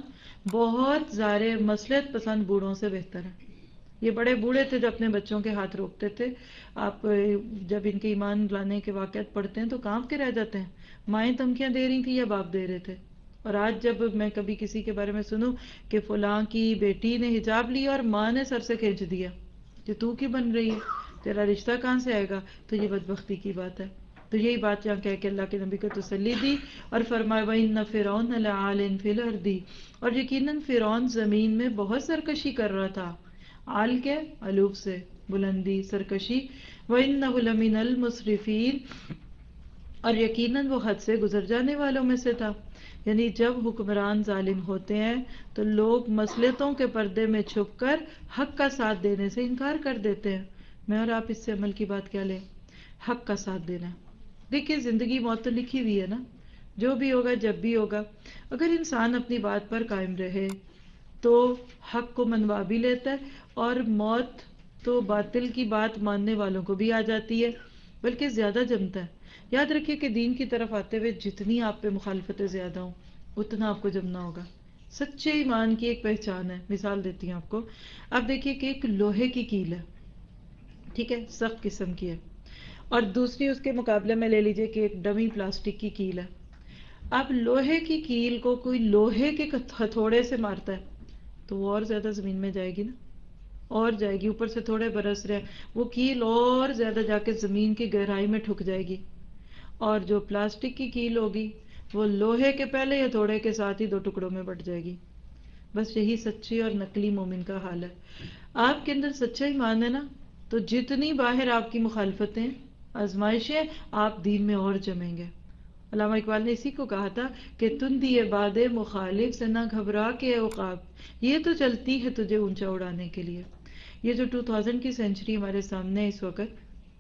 بہت زارے مصلحت پسند بوڑھوں سے بہتر ہیں۔ یہ بڑے بوڑھے تھے جو اپنے بچوں کے ہاتھ روکتے تھے۔ آپ جب ان کے ایمان لانے کے واقعات پڑھتے ہیں تو کانپ کے رہ جاتے ہیں، مائیں دھمکیاں دے رہی تھیں یا باپ دے رہے تھے۔ اور آج جب میں کبھی کسی کے بارے میں سنوں کہ فلاں کی بیٹی نے حجاب لیا اور ماں نے سر سے کھینچ دیا کہ تو کی بن رہی ہے، تیرا رشتہ کہاں سے آئے گا، تو یہ بدبختی کی بات ہے۔ تو یہی بات یہاں کہہ کے اللہ کے نبی کو تسلی دی اور فرمایا وَإِنَّ فِرْعَوْنَ لَعَالٍ فِي الْأَرْضِ، اور یقیناً فرعون زمین میں بہت سرکشی کر رہا تھا۔ عال کے علوب سے بلندی، سرکشی، وَإِنَّهُ لَمِنَ الْمُسْرِفِينَ، اور یقیناً وہ حد سے گزر جانے والوں میں سے تھا۔ یعنی جب حکمران ظالم ہوتے ہیں تو لوگ مصلحتوں کے پردے میں چھپ کر حق کا ساتھ دینے سے انکار کر دیتے ہیں۔ میں اور آپ اس سے عمل کی بات کیا لیں؟ حق کا ساتھ دینا۔ دیکھیے زندگی موت تو لکھی ہوئی ہے نا، جو بھی ہوگا جب بھی ہوگا، اگر انسان اپنی بات پر قائم رہے تو حق کو منوا بھی لیتا ہے، اور موت تو باطل کی بات ماننے والوں کو بھی آ جاتی ہے، بلکہ زیادہ جمتا ہے۔ یاد رکھیے کہ دین کی طرف آتے ہوئے جتنی آپ پہ مخالفتیں زیادہ ہوں اتنا آپ کو جمنا ہوگا۔ سچے ایمان کی ایک پہچان ہے، مثال دیتی ہوں آپ کو۔ آپ دیکھیے کہ ایک لوہے کی کیل ہے، ٹھیک ہے، سخت قسم کی ہے، اور دوسری اس کے مقابلے میں لے لیجئے کہ ایک ڈمی پلاسٹک کی کیل ہے۔ اب لوہے کی کیل کو کوئی لوہے کے ہتھوڑے سے مارتا ہے تو وہ اور زیادہ زمین میں جائے گی نا، اور جائے گی، اوپر سے تھوڑے برس رہے وہ کیل اور زیادہ جا کے زمین کی گہرائی میں ٹھک جائے گی۔ اور جو پلاسٹک کی کیل ہوگی وہ لوہے کے پہلے ہتھوڑے کے ساتھ ہی دو ٹکڑوں میں بٹ جائے گی۔ بس یہی سچے اور نقلی مومن کا حال ہے۔ آپ کے اندر سچا ایمان ہے نا تو جتنی باہر آپ کی مخالفتیں، آزمائشیں، آپ دین میں اور جمیں گے، علامہ اقبال نے اسی کو کہا تھا کہ تندی باد مخالف سے نہ گھبرا کے عقاب، یہ تو چلتی ہے تجھے اونچا اڑانے کے لیے۔ یہ جو 2000 کی سینچری ہمارے سامنے ہے اس وقت،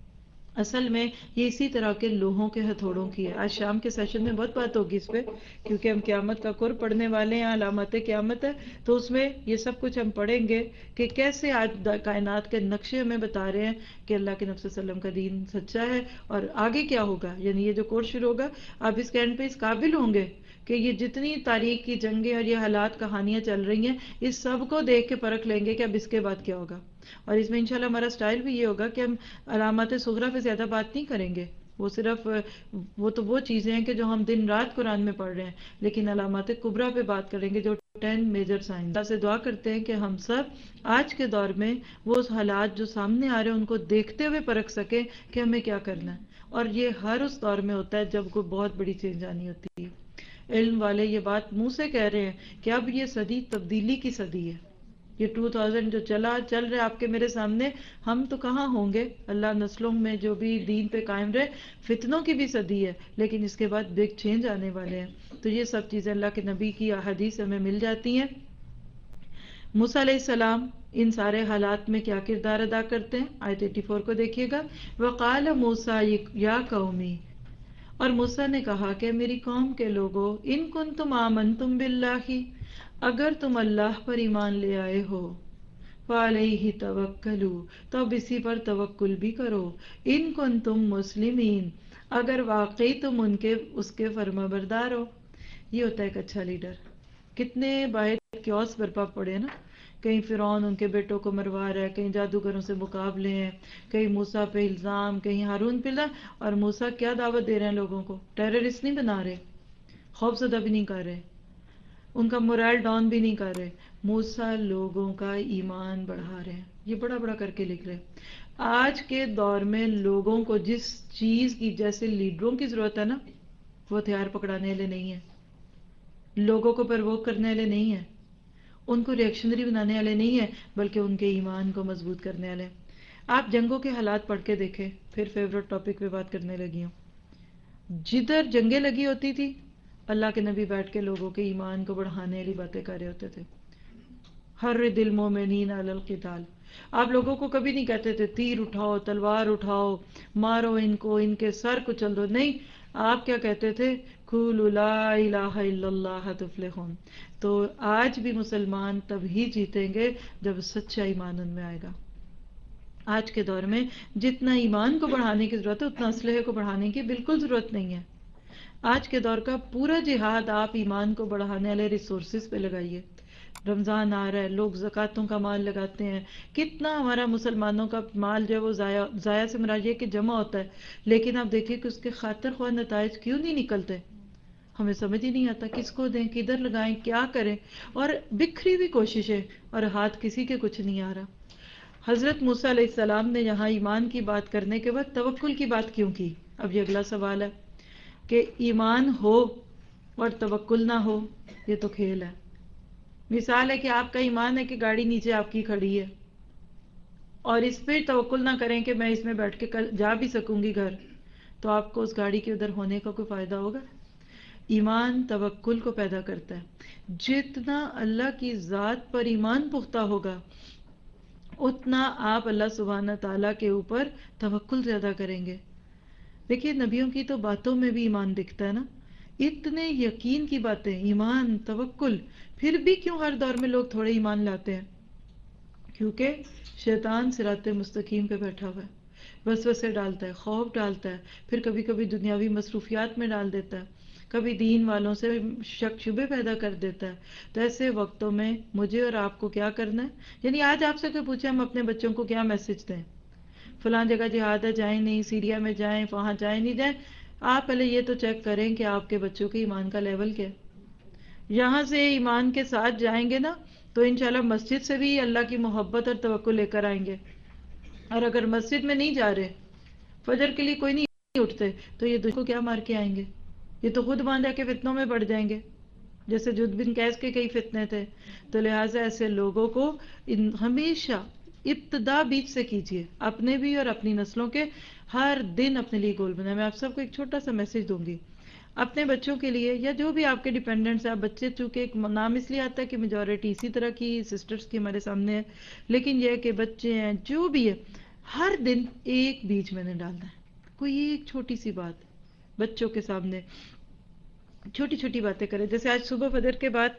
اصل میں یہ اسی طرح کے لوہوں کے ہتھوڑوں کی ہے۔ آج شام کے سیشن میں بہت بات ہوگی اس پہ، کیونکہ ہم قیامت کا قرب پڑھنے والے ہیں، علامات قیامت ہے، تو اس میں یہ سب کچھ ہم پڑھیں گے کہ کیسے آج کائنات کے نقشے ہمیں بتا رہے ہیں کہ اللہ کے نبی صلی اللہ علیہ وسلم کا دین سچا ہے، اور آگے کیا ہوگا۔ یعنی یہ جو کورس شروع ہوگا، آپ اس کے اینڈ پہ اس قابل ہوں گے کہ یہ جتنی تاریخ کی جنگیں اور یہ حالات کہانیاں چل رہی ہیں، اس سب کو دیکھ کے پرکھ لیں گے کہ اب اس کے بعد کیا ہوگا۔ اور اس میں انشاءاللہ ہمارا سٹائل بھی یہ ہوگا کہ ہم علامات صغریٰ پہ زیادہ بات نہیں کریں گے، وہ صرف وہ چیزیں ہیں کہ جو ہم دن رات قرآن میں پڑھ رہے ہیں، لیکن علامات کبریٰ پہ بات کریں گے جو 10 میجر سائنس۔ اللہ سے دعا کرتے ہیں کہ ہم سب آج کے دور میں وہ حالات جو سامنے آ رہے ہیں ان کو دیکھتے ہوئے پرکھ سکیں کہ ہمیں کیا کرنا ہے۔ اور یہ ہر اس دور میں ہوتا ہے جب کوئی بہت بڑی چینج آنی ہوتی ہے۔ علم والے یہ بات منہ سے کہہ رہے ہیں کہ اب یہ صدی تبدیلی کی صدی ہے۔ یہ 2000 جو چل رہے آپ کے میرے سامنے، ہم تو کہاں ہوں گے، اللہ نسلوں میں جو بھی دین پہ قائم رہے۔ فتنوں کی بھی صدی ہے، لیکن اس کے بعد بگ چینج آنے والے ہیں۔ تو یہ سب چیزیں اللہ کے نبی کی احادیث ہمیں مل جاتی ہیں۔ موسیٰ علیہ السلام ان سارے حالات میں کیا کردار ادا کرتے ہیں، آیت 84 کو دیکھیے گا۔ وقال موسیٰ یا قومی، اور موسیٰ نے کہا کہ میری قوم کے لوگوں، ان کنتم آمنتم باللہ، اگر تم اللہ پر ایمان لے آئے ہو، فعلیہ توکلوا، تو اب اسی پر توکل بھی کرو، ان کنتم مسلمین، اگر واقعی تم اس کے فرما بردار ہو۔ یہ ہوتا ہے ایک اچھا لیڈر۔ کتنے باہر کیوس برپا پڑے نا، کہیں فرعون ان کے بیٹوں کو مروا رہا ہے، کہیں جادوگروں سے مقابلے ہیں، کہیں موسیٰ پہ الزام، کہیں ہارون پہ الزام، اور موسیٰ کیا دعوت دے رہے ہیں لوگوں کو، ٹیررسٹ نہیں بنا رہے، خوف زدہ بھی نہیں کر رہے، ان کا مورائل ڈاؤن بھی نہیں کر رہے، موسیٰ لوگوں کا ایمان بڑھا رہے ہیں۔ یہ بڑا بڑا کر کے لکھ رہے ہیں۔ آج کے دور میں لوگوں کو جس چیز کی جیسے لیڈروں کی ضرورت ہے نا، وہ ہتھیار پکڑانے والے نہیں ہیں، لوگوں کو پرووک کرنے والے نہیں ہیں، ان کو ریئیکشنری بنانے والے نہیں ہیں، بلکہ ان کے ایمان کو مضبوط کرنے والے۔ آپ جنگوں کے حالات پڑھ کے دیکھیں، پھر فیورٹ ٹاپک پہ بات کرنے لگی ہوں۔ جدھر جنگیں لگی ہوتی تھی، اللہ کے نبی بیٹھ کے لوگوں کے ایمان کو بڑھانے والی باتیں کر رہے ہوتے تھے۔ حرِّض المؤمنین علی القتال، آپ لوگوں کو کبھی نہیں کہتے تھے تیر اٹھاؤ، تلوار اٹھاؤ، مارو ان کو، ان کے سر کچل دو، نہیں، آپ کیا کہتے تھے، قولوا لا الہ الا اللہ تفلحون۔ تو آج بھی مسلمان تب ہی جیتیں گے جب سچا ایمان ان میں آئے گا۔ آج کے دور میں جتنا ایمان کو بڑھانے کی ضرورت ہے اتنا اسلحے کو بڑھانے کی بالکل ضرورت نہیں ہے۔ آج کے دور کا پورا جہاد آپ ایمان کو بڑھانے والے ریسورسز پہ لگائیے۔ رمضان آ رہا ہے، لوگ زکوٰۃوں کا مال لگاتے ہیں، کتنا ہمارا مسلمانوں کا مال جو ہے وہ ضائع سے مراد یہ کہ جمع ہوتا ہے، لیکن آپ دیکھیے کہ اس کے خاطر خواہ نتائج کیوں نہیں نکلتے، ہمیں سمجھ ہی نہیں آتا کس کو دیں، کدھر لگائیں، کیا کریں، اور بکھری بھی کوششیں اور ہاتھ کسی کے کچھ نہیں آ رہا۔ حضرت موسیٰ علیہ السلام نے یہاں ایمان کی بات کرنے کے بعد توکل کی بات کیوں کی؟ اب یہ اگلا سوال ہے کہ ایمان ہو اور توکل نہ ہو، یہ تو کھیل ہے۔ مثال ہے کہ آپ کا ایمان ہے کہ گاڑی نیچے آپ کی کھڑی ہے اور اس پہ توکل نہ کریں کہ میں اس میں بیٹھ کے کل جا بھی سکوں گی گھر، تو آپ کو اس گاڑی کے ادھر ہونے کا کوئی فائدہ ہوگا؟ ایمان توکل کو پیدا کرتا ہے۔ جتنا اللہ کی ذات پر ایمان پختہ ہوگا اتنا آپ اللہ سبحانہ تعالیٰ کے اوپر توکل زیادہ کریں گے۔ دیکھیے نبیوں کی تو باتوں میں بھی ایمان دکھتا ہے نا، اتنے یقین کی باتیں، ایمان، توکل، پھر بھی کیوں ہر دور میں لوگ تھوڑے ایمان لاتے ہیں؟ کیونکہ شیطان صراط مستقیم پہ بیٹھا ہوا ہے، وسوسے ڈالتا ہے، خوف ڈالتا ہے، پھر کبھی کبھی دنیاوی مصروفیات میں ڈال دیتا ہے، کبھی دین والوں سے شک شبے پیدا کر دیتا ہے۔ تو ایسے وقتوں میں مجھے اور آپ کو کیا کرنا ہے؟ یعنی آج آپ سے کوئی پوچھے ہم اپنے بچوں کو کیا میسج دیں، فلاں جگہ جہاد ہے جائیں نہیں، سیریا میں جائیں، وہاں جائیں نہیں جائیں، آپ پہلے یہ تو چیک کریں کہ آپ کے بچوں کے ایمان کا لیول کیا ہے۔ یہاں سے ایمان کے ساتھ جائیں گے نا تو انشاءاللہ مسجد سے بھی اللہ کی محبت اور توکل لے کر آئیں گے، اور اگر مسجد میں نہیں جا رہے، فجر کے لیے کوئی نہیں اٹھتے، تو یہ دشمن کو کیا مار کے آئیں گے؟ یہ تو خود باندھا کے فتنوں میں پڑ جائیں گے، جیسے جد بن قیس کے کئی فتنے تھے۔ تو لہٰذا ایسے لوگوں کو ہمیشہ ابتدا بیچ سے کیجیے، اپنے بھی اور اپنی نسلوں کے، ہر دن اپنے لیے گول بنائیں۔ میں آپ سب کو ایک چھوٹا سا میسج دوں گی، اپنے بچوں کے لیے یا جو بھی آپ کے ڈیپینڈنٹس ہیں، آپ بچے چونکہ ایک نام اس لیے آتا ہے کہ میجورٹی اسی طرح کی سسٹرز کی ہمارے سامنے ہے، لیکن یہ ہے کہ بچے ہیں جو بھی ہے ہر دن ایک بیج میں نے ڈالنا ہے، کوئی ایک چھوٹی سی بات بچوں کے سامنے چھوٹی چھوٹی باتیں کریں. جیسے آج صبح فجر کے بعد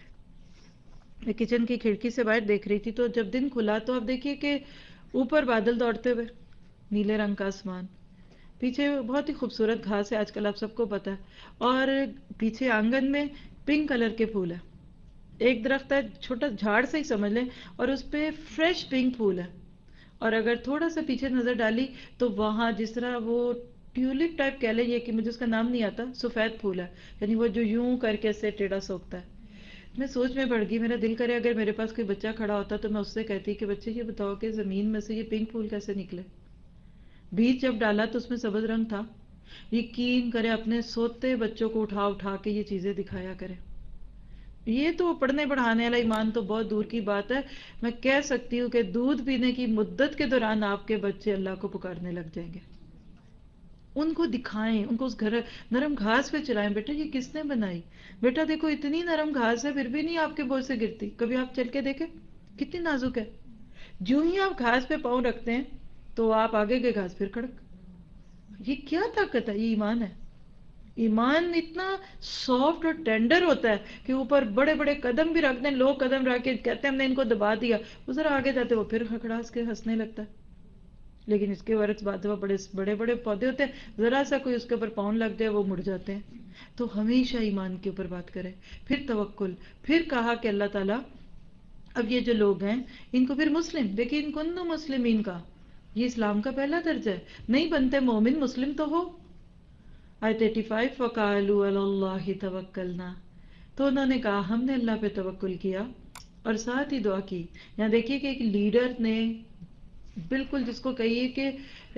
میں کچن کی کھڑکی سے باہر دیکھ رہی تھی، تو جب دن کھلا تو آپ دیکھیے کہ اوپر بادل دوڑتے ہوئے، نیلے رنگ کا آسمان، پیچھے بہت ہی خوبصورت گھاس ہے، آج کل آپ سب کو پتا ہے، اور پیچھے آنگن میں پنک کلر کے پھول ہے، ایک درخت ہے چھوٹا جھاڑ سے ہی سمجھ لیں، اور اس پہ فریش پنک پھول ہے. اور اگر تھوڑا سا پیچھے نظر ڈالی تو وہاں جس طرح وہ ٹیولپ ٹائپ کہہ لیں، یہ کہ مجھے اس کا نام نہیں آتا، سفید پھول ہے، یعنی وہ جو یوں کر کے سے ٹیڑھا سوکھتا ہے. میں سوچ میں پڑ گئی، میرا دل کرے اگر میرے پاس کوئی بچہ کھڑا ہوتا تو میں اس سے کہتی کہ بچے یہ بتاؤ کہ زمین میں سے یہ پنک پھول کیسے نکلے؟ بیج جب ڈالا تو اس میں سبز رنگ تھا. یقین کرے اپنے سوتے بچوں کو اٹھا اٹھا کے یہ چیزیں دکھایا کرے. یہ تو پڑھنے پڑھانے والا ایمان تو بہت دور کی بات ہے. میں کہہ سکتی ہوں کہ دودھ پینے کی مدت کے دوران آپ کے بچے اللہ کو پکارنے لگ جائیں گے. ان کو دکھائیں، ان کو اس گھر نرم گھاس پہ چلائیں، بیٹا یہ کس نے بنائی؟ بیٹا دیکھو اتنی نرم گھاس ہے پھر بھی نہیں آپ کے بوجھ سے گرتی، کبھی آپ چل کے دیکھیں کتنی نازک ہے. جو ہی آپ گھاس پہ پاؤں رکھتے ہیں تو آپ آگے کے گھاس پھر کھڑک. یہ کیا طاقت ہے؟ یہ ایمان ہے. ایمان اتنا سافٹ اور ٹینڈر ہوتا ہے کہ اوپر بڑے بڑے قدم بھی رکھتے ہیں، لوگ قدم رکھ کے کہتے ہیں ہم نے ان کو دبا دیا، وہ ذرا آگے جاتے وہ پھر کھڑاس کے ہنسنے لگتا ہے. لیکن اس کے ورث بعد وہ بڑے بڑے پودے ہوتے ہیں، ذرا سا کوئی اس کے اوپر پاؤں لگ جائے وہ مڑ جاتے ہیں. تو ہمیشہ ایمان کے اوپر بات کریں. پھر توکل، پھر کہا کہ اللہ تعالیٰ اب یہ جو لوگ ہیں ان کو پھر مسلم دیکھیں، ان کنتم مسلمین کا یہ اسلام کا پہلا درجہ ہے. نہیں بنتے مومن مسلم تو ہو. آیت 85 وَقَالُوا عَلَى اللَّهِ تَوَكَّلْنَا، تو انہوں نے کہا ہم نے اللہ پہ توکل کیا، اور ساتھ ہی دعا کی. یہاں دیکھیے کہ ایک لیڈر نے بالکل جس کو کہیے کہ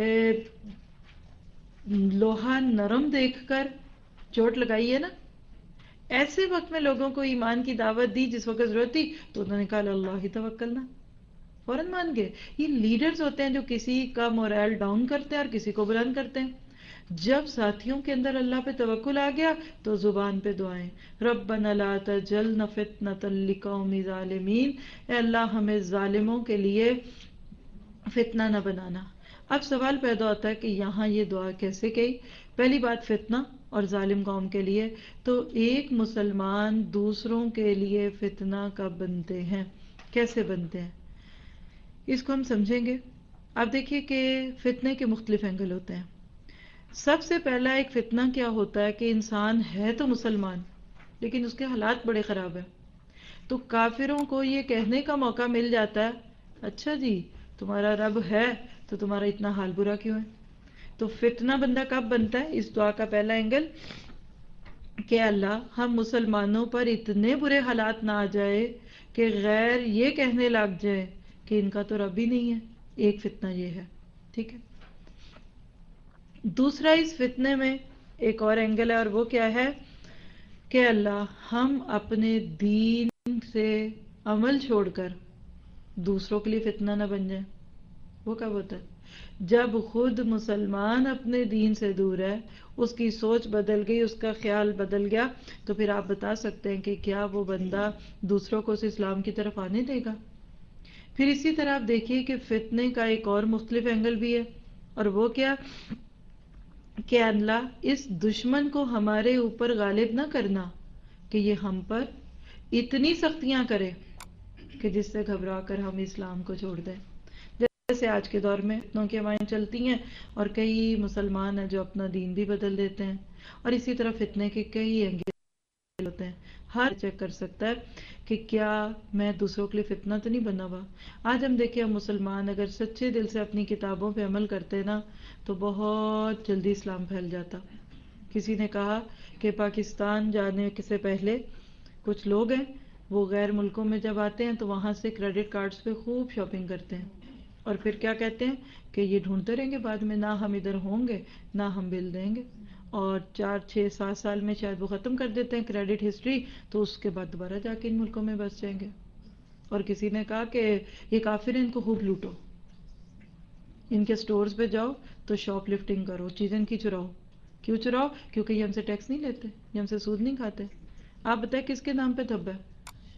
لوہا نرم دیکھ کر چوٹ لگائی ہے نا، ایسے وقت میں لوگوں کو ایمان کی دعوت دی جس وقت ضرورت تھی، تو انہوں نے کہا اللہ توکلنا، فوراً مان گئے. یہ لیڈرز ہوتے ہیں جو کسی کا مورال ڈاؤن کرتے ہیں اور کسی کو بلند کرتے ہیں. جب ساتھیوں کے اندر اللہ پہ توکل آ گیا تو زبان پہ دعائیں، ربنا لا تجعلنا فتنة لقوم ظالمین، اے اللہ ہمیں ظالموں کے لیے فتنہ نہ بنانا. اب سوال پیدا ہوتا ہے کہ یہاں یہ دعا کیسے گئی؟ پہلی بات فتنہ اور ظالم قوم کے لیے، تو ایک مسلمان دوسروں کے لیے فتنہ کب بنتے ہیں، کیسے بنتے ہیں، اس کو ہم سمجھیں گے. آپ دیکھیے کہ فتنے کے مختلف اینگل ہوتے ہیں. سب سے پہلا ایک فتنہ کیا ہوتا ہے کہ انسان ہے تو مسلمان لیکن اس کے حالات بڑے خراب ہیں، تو کافروں کو یہ کہنے کا موقع مل جاتا ہے اچھا جی تمہارا رب ہے تو تمہارا اتنا حال برا کیوں ہے. تو فتنہ بندہ کب بنتا ہے؟ اس دعا کا پہلا اینگل کہ اللہ ہم مسلمانوں پر اتنے برے حالات نہ آ جائے کہ غیر یہ کہنے لگ جائے کہ ان کا تو رب ہی نہیں ہے. ایک فتنہ یہ ہے، ٹھیک ہے. دوسرا اس فتنے میں ایک اور اینگل ہے، اور وہ کیا ہے کہ اللہ ہم اپنے دین سے عمل چھوڑ کر دوسروں کے لیے فتنہ نہ بن جائیں. وہ کب ہوتا ہے؟ جب خود مسلمان اپنے دین سے دور ہے، اس کی سوچ بدل گئی، اس کا خیال بدل گیا، تو پھر آپ بتا سکتے ہیں کہ کیا وہ بندہ دوسروں کو اس اسلام کی طرف آنے دے گا. پھر اسی طرح آپ دیکھیے کہ فتنے کا ایک اور مختلف اینگل بھی ہے، اور وہ کیا کہ اللہ اس دشمن کو ہمارے اوپر غالب نہ کرنا کہ یہ ہم پر اتنی سختیاں کرے کہ جس سے گھبرا کر ہم اسلام کو چھوڑ دیں. جیسے آج کے دور میں فتنوں کی ہوائیں چلتی ہیں اور کئی مسلمان ہیں جو اپنا دین بھی بدل دیتے ہیں، اور اسی طرح فتنے کے کئی اینگل ہوتے ہیں. ہر چیک کر سکتا ہے کہ کیا میں دوسروں کے لیے فتنہ تو نہیں بنا ہوا. آج ہم دیکھیں ہم مسلمان اگر سچے دل سے اپنی کتابوں پہ عمل کرتے نا تو بہت جلدی اسلام پھیل جاتا. کسی نے کہا کہ پاکستان جانے سے پہلے کچھ لوگ ہیں وہ غیر ملکوں میں جب آتے ہیں تو وہاں سے کریڈٹ کارڈز پہ خوب شاپنگ کرتے ہیں، اور پھر کیا کہتے ہیں کہ یہ ڈھونڈتے رہیں گے بعد میں نہ ہم ادھر ہوں گے نہ ہم بل دیں گے، اور 4 6 7 سال میں شاید وہ ختم کر دیتے ہیں کریڈٹ ہسٹری، تو اس کے بعد دوبارہ جا کے ان ملکوں میں بس جائیں گے. اور کسی نے کہا کہ یہ کافر ہیں ان کو خوب لوٹو، ان کے سٹورز پہ جاؤ تو شاپ لفٹنگ کرو، چیزیں ان کی چراؤ. کیوں چراؤ؟ کیونکہ یہ ہم سے ٹیکس نہیں لیتے، یہ ہم سے سود نہیں کھاتے. آپ بتائیں کس کے نام پہ دھبا ہے؟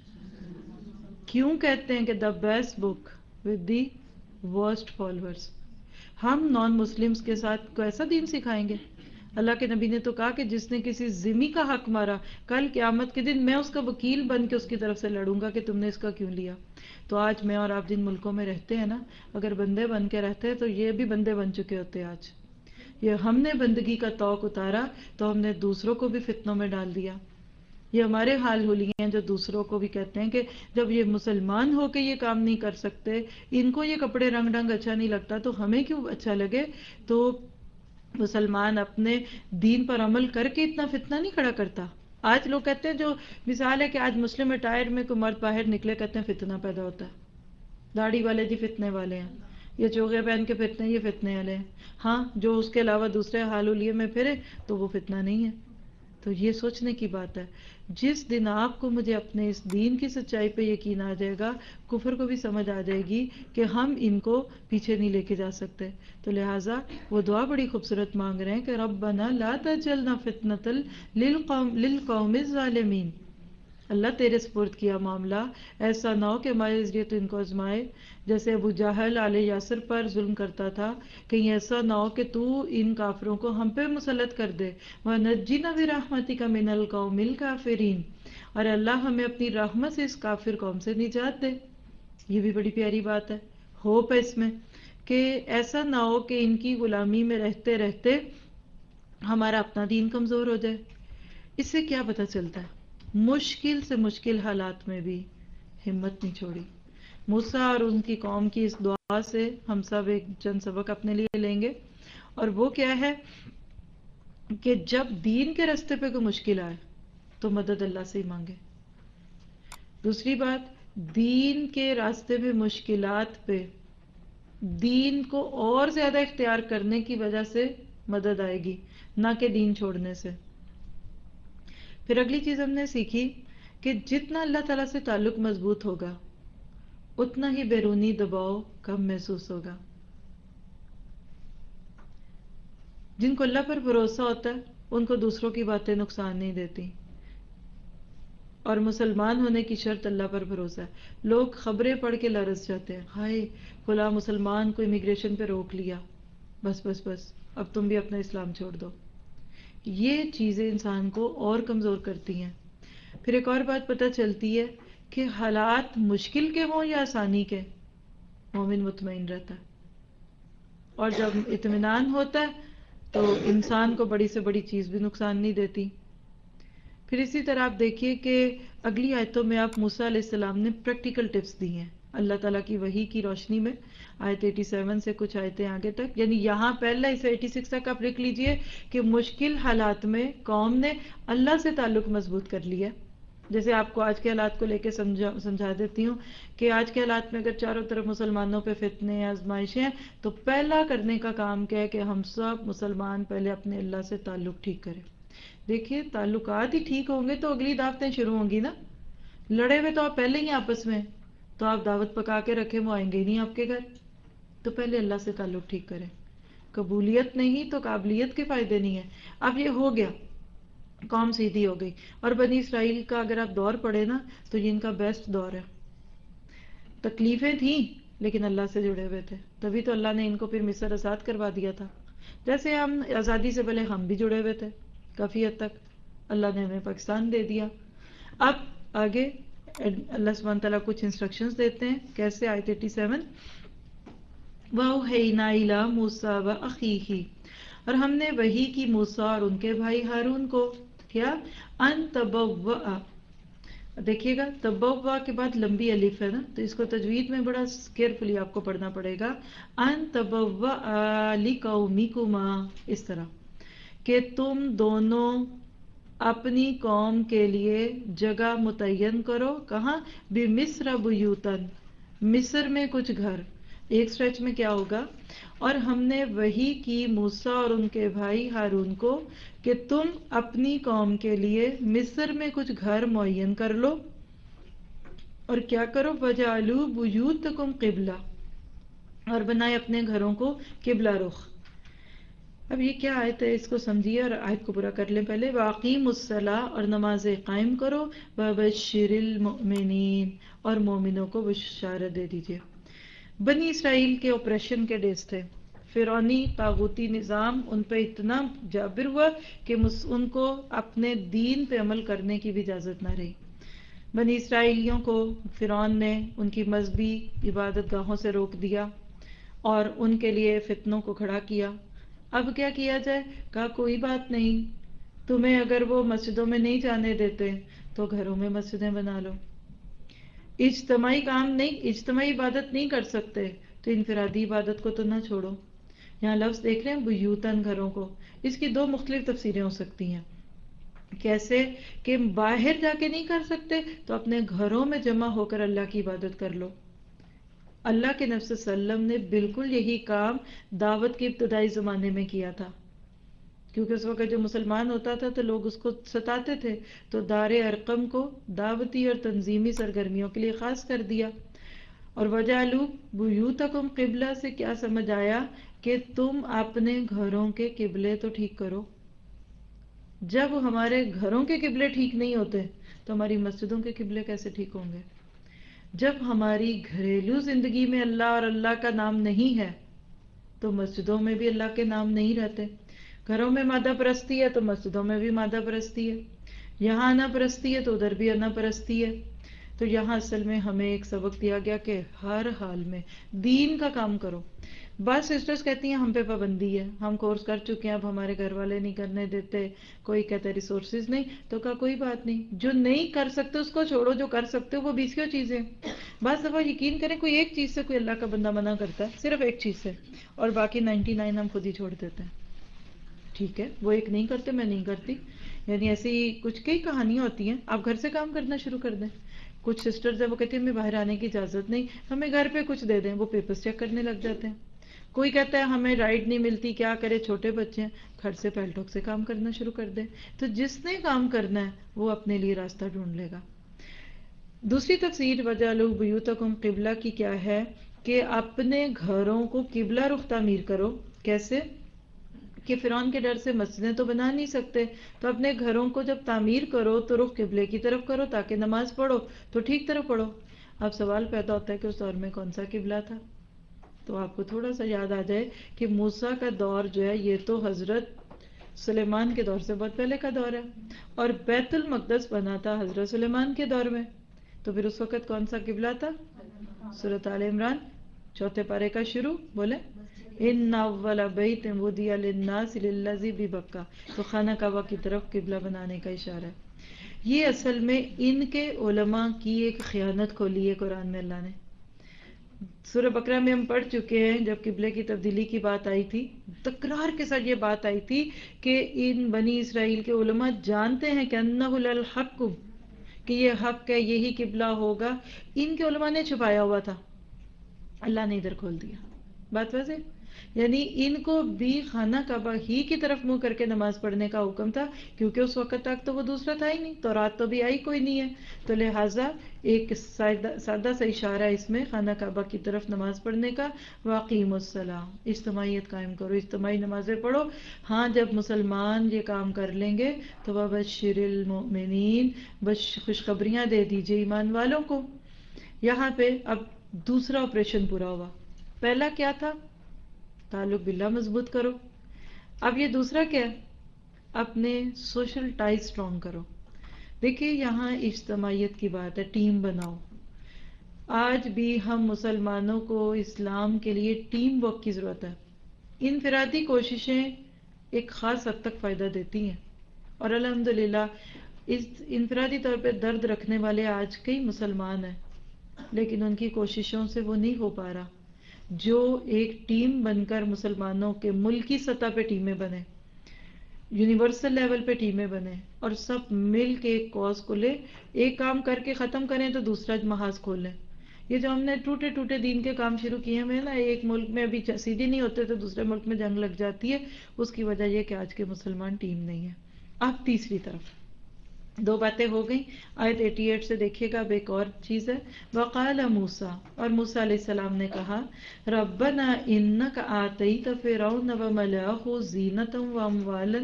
کیوں کہتے ہیں کہ the best book with the worst followers? ہم نان مسلمس کے ساتھ کیسا دین سکھائیں گے؟ اللہ کے نبی نے تو کہا کہ جس نے کسی ذمہ کا حق مارا، کل قیامت کے دن میں اس کا وکیل بن کے اس کی طرف سے لڑوں گا کہ تم نے اس کا کیوں لیا. تو آج میں اور آپ جن ملکوں میں رہتے ہیں نا، اگر بندے بن کے رہتے ہیں تو یہ بھی بندے بن چکے ہوتے. آج یہ ہم نے بندگی کا طوق اتارا تو ہم نے دوسروں کو بھی فتنوں میں ڈال دیا. یہ ہمارے حال ہو لیے ہیں جو دوسروں کو بھی کہتے ہیں کہ جب یہ مسلمان ہو کے یہ کام نہیں کر سکتے، ان کو یہ کپڑے رنگ ڈنگ اچھا نہیں لگتا تو ہمیں کیوں اچھا لگے. تو مسلمان اپنے دین پر عمل کر کے اتنا فتنہ نہیں کھڑا کرتا. آج لوگ کہتے ہیں، جو مثال ہے کہ آج مسلم اٹائر میں کوئی مرد باہر نکلے کہتے ہیں فتنہ پیدا ہوتا ہے. داڑھی والے جی فتنے والے ہیں، یہ چوغے پہن کے فتنے، یہ فتنے والے ہیں. ہاں، جو اس کے علاوہ دوسرے حال حلیے میں پھرے تو وہ فتنہ نہیں ہے. تو یہ سوچنے کی بات ہے. جس دن آپ کو مجھے اپنے اس دین کی سچائی پہ یقین آ جائے گا، کفر کو بھی سمجھ آ جائے گی کہ ہم ان کو پیچھے نہیں لے کے جا سکتے. تو لہٰذا وہ دعا بڑی خوبصورت مانگ رہے ہیں کہ ربنا لا تجعلنا فتنۃ للقوم الظالمین. اللہ تیرے سپرد کیا معاملہ، ایسا نہ ہو کہ ہمارے ذریعے تو ان کو آزمائے جیسے ابو جہل آل یاسر پر ظلم کرتا تھا. کہیں ایسا نہ ہو کہ تو ان کافروں کو ہم پہ مسلط کر دے. وَنَجِّنَا بِرَحْمَتِكَ مِنَ الْقَوْمِ الْكَافِرِينَ، اور اللہ ہمیں اپنی رحمت سے اس کافر قوم سے نجات دے. یہ بھی بڑی پیاری بات ہے. ہوپ ہے اس میں کہ ایسا نہ ہو کہ ان کی غلامی میں رہتے رہتے ہمارا اپنا دین کمزور ہو جائے. اس سے کیا پتہ چلتا ہے؟ مشکل سے مشکل حالات میں بھی ہمت نہیں چھوڑی. موسیٰ اور ان کی قوم کی اس دعا سے ہم سب ایک چند سبق اپنے لیے لیں گے، اور وہ کیا ہے کہ جب دین کے راستے پہ کوئی مشکل آئے تو مدد اللہ سے ہی مانگے. دوسری بات، دین کے راستے میں مشکلات پہ دین کو اور زیادہ اختیار کرنے کی وجہ سے مدد آئے گی، نہ کہ دین چھوڑنے سے. پھر اگلی چیز ہم نے سیکھی کہ جتنا اللہ تعالیٰ سے تعلق مضبوط ہوگا اتنا ہی بیرونی دباؤ کم محسوس ہوگا. جن کو اللہ پر بھروسہ ہوتا ہے ان کو دوسروں کی باتیں نقصان نہیں دیتی، اور مسلمان ہونے کی شرط اللہ پر بھروسہ ہے. لوگ خبریں پڑھ کے لرز جاتے ہیں، ہائے فلاں مسلمان کو امیگریشن پہ روک لیا، بس بس بس اب تم بھی اپنا اسلام چھوڑ دو. یہ چیزیں انسان کو اور کمزور کرتی ہیں. پھر ایک اور بات پتہ چلتی ہے کہ حالات مشکل کے ہوں یا آسانی کے، مومن مطمئن رہتا ہے، اور جب اطمینان ہوتا ہے تو انسان کو بڑی سے بڑی چیز بھی نقصان نہیں دیتی. پھر اسی طرح آپ دیکھیے کہ اگلی آیتوں میں آپ موسیٰ علیہ السلام نے پریکٹیکل ٹپس دی ہیں اللہ تعالیٰ کی وحی کی روشنی میں. آیت 87 سے کچھ آیتیں آگے تک، یعنی یہاں پہلا اس 86 تک آپ لکھ لیجئے کہ مشکل حالات میں قوم نے اللہ سے تعلق مضبوط کر لیا. جیسے آپ کو آج کے حالات کو لے کے سمجھا دیتی ہوں کہ آج کے حالات میں اگر چاروں طرف مسلمانوں پہ فتنے آزمائشیں ہیں تو پہلا کرنے کا کام کیا ہے کہ ہم سب مسلمان پہلے اپنے اللہ سے تعلق ٹھیک کریں. دیکھیے تعلقات ہی ٹھیک ہوں گے تو اگلی دعوتیں شروع ہوں گی نا. لڑے ہوئے تو آپ پہلے ہی آپس میں، تو آپ دعوت پکا کے رکھیں وہ آئیں گے ہی نہیں آپ کے گھر. تو پہلے اللہ سے تعلق ٹھیک کریں. قبولیت نہیں تو قابلیت کے فائدے نہیں ہیں. اب یہ ہو گیا، قوم سیدھی ہو گئی. اور بنی اسرائیل کا اگر آپ دور پڑھیں نا تو یہ ان کا بیسٹ دور ہے. تکلیفیں تھیں لیکن اللہ سے جڑے ہوئے تھے، تبھی تو اللہ نے ان کو پھر مصر آزاد کروا دیا تھا. جیسے ہم آزادی سے پہلے ہم بھی جڑے ہوئے تھے کافی حد تک، اللہ نے ہمیں پاکستان دے دیا. اب آگے اللہ سبحانہ تعالیٰ کچھ انسٹرکشنز دیتے ہیں. کیسے؟ آیت 87 وَأَوْحَيْنَا إِلَىٰ مُوسَىٰ وَأَخِيهِ، اور ہم نے وحی کی موسیٰ اور ان کے بھائی ہارون کو. کیا؟ ان تبوّأ. دیکھیے گا تبوّا کے بعد لمبی الف ہے نا، تو اس کو تجوید میں بڑا کیئرفلی آپ کو پڑھنا پڑے گا. ان تبوّأ لِقَوْمِكُمَا، اس طرح کہ تم دونوں اپنی قوم کے لیے جگہ متعین کرو. کہاں؟ بِمِصْرَ بُیُوتًا، مصر میں کچھ گھر. ایک سٹریچ میں کیا ہوگا؟ اور ہم نے وحی کی موسیٰ اور ان کے بھائی ہارون کو کہ تم اپنی قوم کے لیے مصر میں کچھ گھر معین کر لو. اور کیا کرو؟ وَجَعَلُوا بُیُوتَکُمْ قِبْلَةً، اور بنائے اپنے گھروں کو قبلہ رخ. اب یہ کیا آیت ہے، اس کو سمجھیے اور آیت کو پورا کر لیں پہلے. واقیم الصلاۃ، اور نماز قائم کرو. وبشر المؤمنین، اور مومنوں کو بشارت دے دیجیے. بنی اسرائیل کے آپریشن کے ڈیز تھے. فرعونی طاغوتی نظام ان پہ اتنا جابر ہوا کہ ان کو اپنے دین پہ عمل کرنے کی بھی اجازت نہ رہی. بنی اسرائیلیوں کو فرعون نے ان کی مذہبی عبادت گاہوں سے روک دیا اور ان کے لیے فتنوں کو کھڑا کیا. اب کیا کیا جائے؟ کہا کوئی بات نہیں، تمہیں اگر وہ مسجدوں میں نہیں جانے دیتے تو گھروں میں مسجدیں بنا لو. اجتماعی کام نہیں، اجتماعی عبادت نہیں کر سکتے تو انفرادی عبادت کو تو نہ چھوڑو. یہاں لفظ دیکھ رہے ہیں بیوتن، گھروں کو. اس کی دو مختلف تفسیریں ہو سکتی ہیں. کیسے کہ باہر جا کے نہیں کر سکتے تو اپنے گھروں میں جمع ہو کر اللہ کی عبادت کر لو. اللہ کے نبی صلی اللہ علیہ وسلم نے بالکل یہی کام دعوت کے ابتدائی زمانے میں کیا تھا، کیونکہ اس وقت جو مسلمان ہوتا تھا تو لوگ اس کو ستاتے تھے، تو دار ارقم کو دعوتی اور تنظیمی سرگرمیوں کے لیے خاص کر دیا. اور وجعلوا بیوتکم قبلہ سے کیا سمجھ آیا کہ تم اپنے گھروں کے قبلے تو ٹھیک کرو. جب ہمارے گھروں کے قبلے ٹھیک نہیں ہوتے تو ہماری مسجدوں کے قبلے کیسے ٹھیک ہوں گے؟ جب ہماری گھریلو زندگی میں اللہ اور اللہ کا نام نہیں ہے تو مسجدوں میں بھی اللہ کے نام نہیں رہتے. گھروں میں مادہ پرستی ہے تو مسجدوں میں بھی مادہ پرستی ہے. یہاں انا پرستی ہے تو ادھر بھی انا پرستی ہے. تو یہاں اصل میں ہمیں ایک سبق دیا گیا کہ ہر حال میں دین کا کام کرو. بعض سسٹرز کہتی ہیں ہم پہ پابندی ہے، ہم کورس کر چکے ہیں، اب ہمارے گھر والے نہیں کرنے دیتے، کوئی کہتا ہے ریسورسز نہیں. تو کہا کوئی بات نہیں، جو نہیں کر سکتے اس کو چھوڑو، جو کر سکتے ہو وہ 20 چیزیں. بعض دفعہ یقین کریں کوئی ایک چیز سے کوئی اللہ کا بندہ منع کرتا ہے، صرف ایک چیز سے، اور باقی 99 ہم خود ہی چھوڑ دیتے ہیں. ٹھیک ہے، وہ ایک نہیں کرتے، میں نہیں کرتی. یعنی ایسی کچھ کئی کہانیاں ہوتی ہیں. آپ گھر سے کام کرنا شروع کر دیں. کچھ سسٹرز ہیں وہ کہتی ہیں ہمیں باہر آنے کی اجازت نہیں، ہمیں گھر پہ کچھ دے دیں، وہ پیپرز چیک کرنے لگ جاتے ہیں. کوئی کہتا ہے ہمیں رائڈ نہیں ملتی، کیا کرے، چھوٹے بچے ہیں، گھر سے پیلٹوک سے کام کرنا شروع کر دیں. تو جس نے کام کرنا ہے وہ اپنے لیے راستہ ڈھونڈ لے گا. دوسری تفسیر وجعلوا بیوتکم قبلہ کی کیا ہے کہ اپنے گھروں کو قبلہ رخ تعمیر کرو. کیسے کہ فرعون کے ڈر سے مسجدیں تو بنا نہیں سکتے، تو اپنے گھروں کو جب تعمیر کرو تو رخ قبلے کی طرف کرو تاکہ نماز پڑھو تو ٹھیک طرح پڑھو. اب سوال پیدا ہوتا ہے کہ اس دور میں کون سا قبلہ تھا؟ تو آپ کو تھوڑا سا یاد آ جائے کہ موسیٰ کا دور جو ہے یہ تو حضرت سلیمان کے دور سے بہت پہلے کا دور ہے، اور بیت المقدس بنا تھا حضرت سلیمان کے دور میں. تو پھر اس وقت کون سا قبلہ تھا؟ سورۃ آل عمران 4 پارے کا شروع، بولے ان اول بیت وضع للناس للذی ببکہ. تو خانہ کعبہ کی طرف قبلہ بنانے کا اشارہ ہے. یہ اصل میں ان کے علماء کی ایک خیانت کھولی ہے قرآن میں اللہ نے. سورہ بقرہ میں ہم پڑھ چکے ہیں جب قبلے کی تبدیلی کی بات آئی تھی، تکرار کے ساتھ یہ بات آئی تھی کہ ان بنی اسرائیل کے علماء جانتے ہیں کہ انہ الحق، کہ یہ حق ہے، یہی قبلہ ہوگا. ان کے علماء نے چھپایا ہوا تھا، اللہ نے ادھر کھول دیا. بات واضح؟ یعنی ان کو بھی خانہ کعبہ ہی کی طرف منہ کر کے نماز پڑھنے کا حکم تھا، کیونکہ اس وقت تک تو وہ دوسرا تھا ہی نہیں، تورات تو بھی آئی کوئی نہیں ہے. تو لہٰذا ایک سادہ سا اشارہ اس میں خانہ کعبہ کی طرف نماز پڑھنے کا. واقیم الصلاۃ، اجتماعیت قائم کرو، اجتماعی نمازیں پڑھو. ہاں جب مسلمان یہ کام کر لیں گے تو وبشر المؤمنین، بس خوشخبریاں دے دیجئے ایمان والوں کو. یہاں پہ اب دوسرا آپریشن پورا ہوا. پہلا کیا تھا؟ تعلق باللہ مضبوط کرو. اب یہ دوسرا کیا ہے؟ اپنے سوشل ٹائز سٹرونگ کرو. دیکھیے یہاں اجتماعیت کی بات ہے، ٹیم بناؤ. آج بھی ہم مسلمانوں کو اسلام کے لیے ٹیم ورک کی ضرورت ہے. انفرادی کوششیں ایک خاص حد تک فائدہ دیتی ہیں، اور الحمدللہ اس انفرادی طور پہ درد رکھنے والے آج کئی مسلمان ہیں، لیکن ان کی کوششوں سے وہ نہیں ہو پا رہا جو ایک ٹیم بن کر مسلمانوں کے ملکی سطح پہ ٹیمیں بنے، یونیورسل لیول پہ ٹیمیں بنے، اور سب مل کے ایک کاز کو لے، ایک کام کر کے ختم کریں تو دوسرا محاذ کھول لیں. یہ جو ہم نے ٹوٹے ٹوٹے دین کے کام شروع کیے ہیں نا، ایک ملک میں ابھی سیدھی نہیں ہوتے تو دوسرے ملک میں جنگ لگ جاتی ہے. اس کی وجہ یہ کہ آج کے مسلمان ٹیم نہیں ہے. اب تیسری طرف دو باتیں ہو گئیں. آیت 88 سے دیکھیے گا. اب ایک اور چیز ہے. وقال موسیٰ، اور موسیٰ علیہ السلام نے کہا ربنا انک آتیت فرعون وملأہ زینۃ